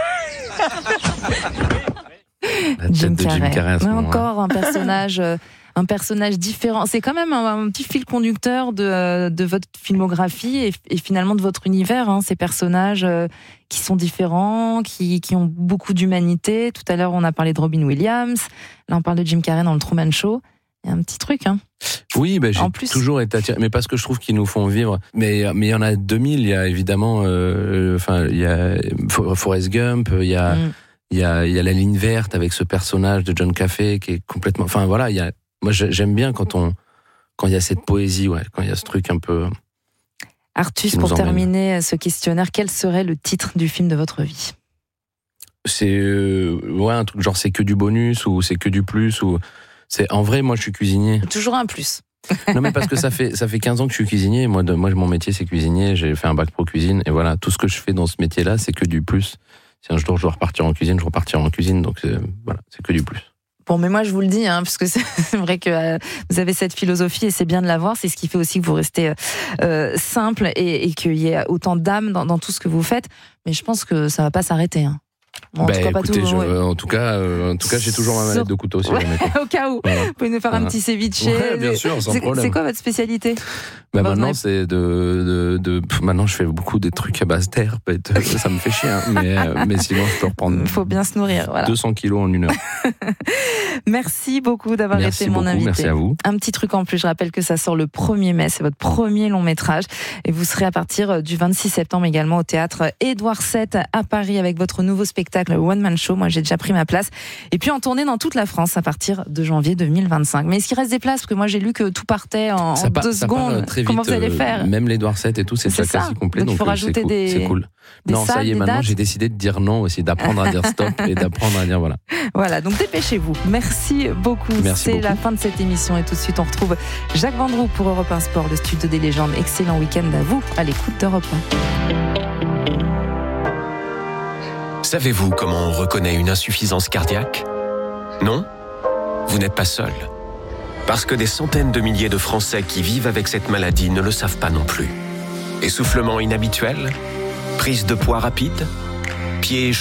La tête de Jim Carrey. Encore un personnage différent. C'est quand même un petit fil conducteur de votre filmographie et finalement de votre univers. Hein, ces personnages qui sont différents, qui ont beaucoup d'humanité. Tout à l'heure, on a parlé de Robin Williams. Là, on parle de Jim Carrey dans le Truman Show. Il y a un petit truc, hein. Oui, j'ai toujours été attiré, mais parce que je trouve qu'ils nous font vivre. Mais il y en a 2000. Il y a évidemment, il y a Forrest Gump. Il y a La Ligne Verte avec ce personnage de John Caffey qui est complètement. Enfin voilà, moi j'aime bien quand il y a cette poésie, quand il y a ce truc un peu. Artus, pour terminer ce questionnaire, quel serait le titre du film de votre vie ? C'est un truc genre c'est que du bonus ou c'est que du plus ou. En vrai, moi, je suis cuisinier. Toujours un plus. Non, mais parce que ça fait 15 ans que je suis cuisinier. Moi, mon métier, c'est cuisinier. J'ai fait un bac pro cuisine. Et voilà, tout ce que je fais dans ce métier-là, c'est que du plus. Si un jour je dois repartir en cuisine, je repartirai en cuisine. Donc, voilà, c'est que du plus. Bon, mais moi je vous le dis, parce que c'est vrai que vous avez cette philosophie et c'est bien de l'avoir. C'est ce qui fait aussi que vous restez simple et qu'il y ait autant d'âme dans tout ce que vous faites. Mais je pense que ça va pas s'arrêter. Bon, en tout cas, j'ai toujours ma manette de couteau aussi. Au cas où, vous pouvez nous faire un petit ceviche. Ouais, bien sûr, sans problème. C'est quoi votre spécialité? Maintenant, c'est maintenant, je fais beaucoup des trucs à base d'herbe. Ça me fait chier, mais sinon, je peux reprendre. Il faut bien se nourrir. Voilà. 200 kilos en 1 heure. Merci beaucoup d'avoir été mon invité. Merci à vous. Un petit truc en plus, je rappelle que ça sort le 1er mai, c'est votre premier long métrage. Et vous serez à partir du 26 septembre également au théâtre Édouard VII à Paris avec votre nouveau spectacle One Man Show. Moi, j'ai déjà pris ma place. Et puis en tournée dans toute la France à partir de janvier 2025. Mais est-ce qu'il reste des places? Parce que moi, j'ai lu que tout partait en 2 secondes. Très vite, comment vous allez faire? Même l'Édouard VII et tout, c'est déjà quasi complet. Donc il faut rajouter c'est cool. Non, ça y est, maintenant, j'ai décidé de dire non aussi, d'apprendre à dire stop et d'apprendre à dire voilà. Voilà, donc dépêchez-vous. Merci beaucoup. C'est la fin de cette émission et tout de suite, on retrouve Jacques Vendroux pour Europe 1 Sport, le studio des légendes. Excellent week-end à vous, à l'écoute d'Europe 1. Savez-vous comment on reconnaît une insuffisance cardiaque? Non? Vous n'êtes pas seul. Parce que des centaines de milliers de Français qui vivent avec cette maladie ne le savent pas non plus. Essoufflement inhabituel? Prise de poids rapide? Pieds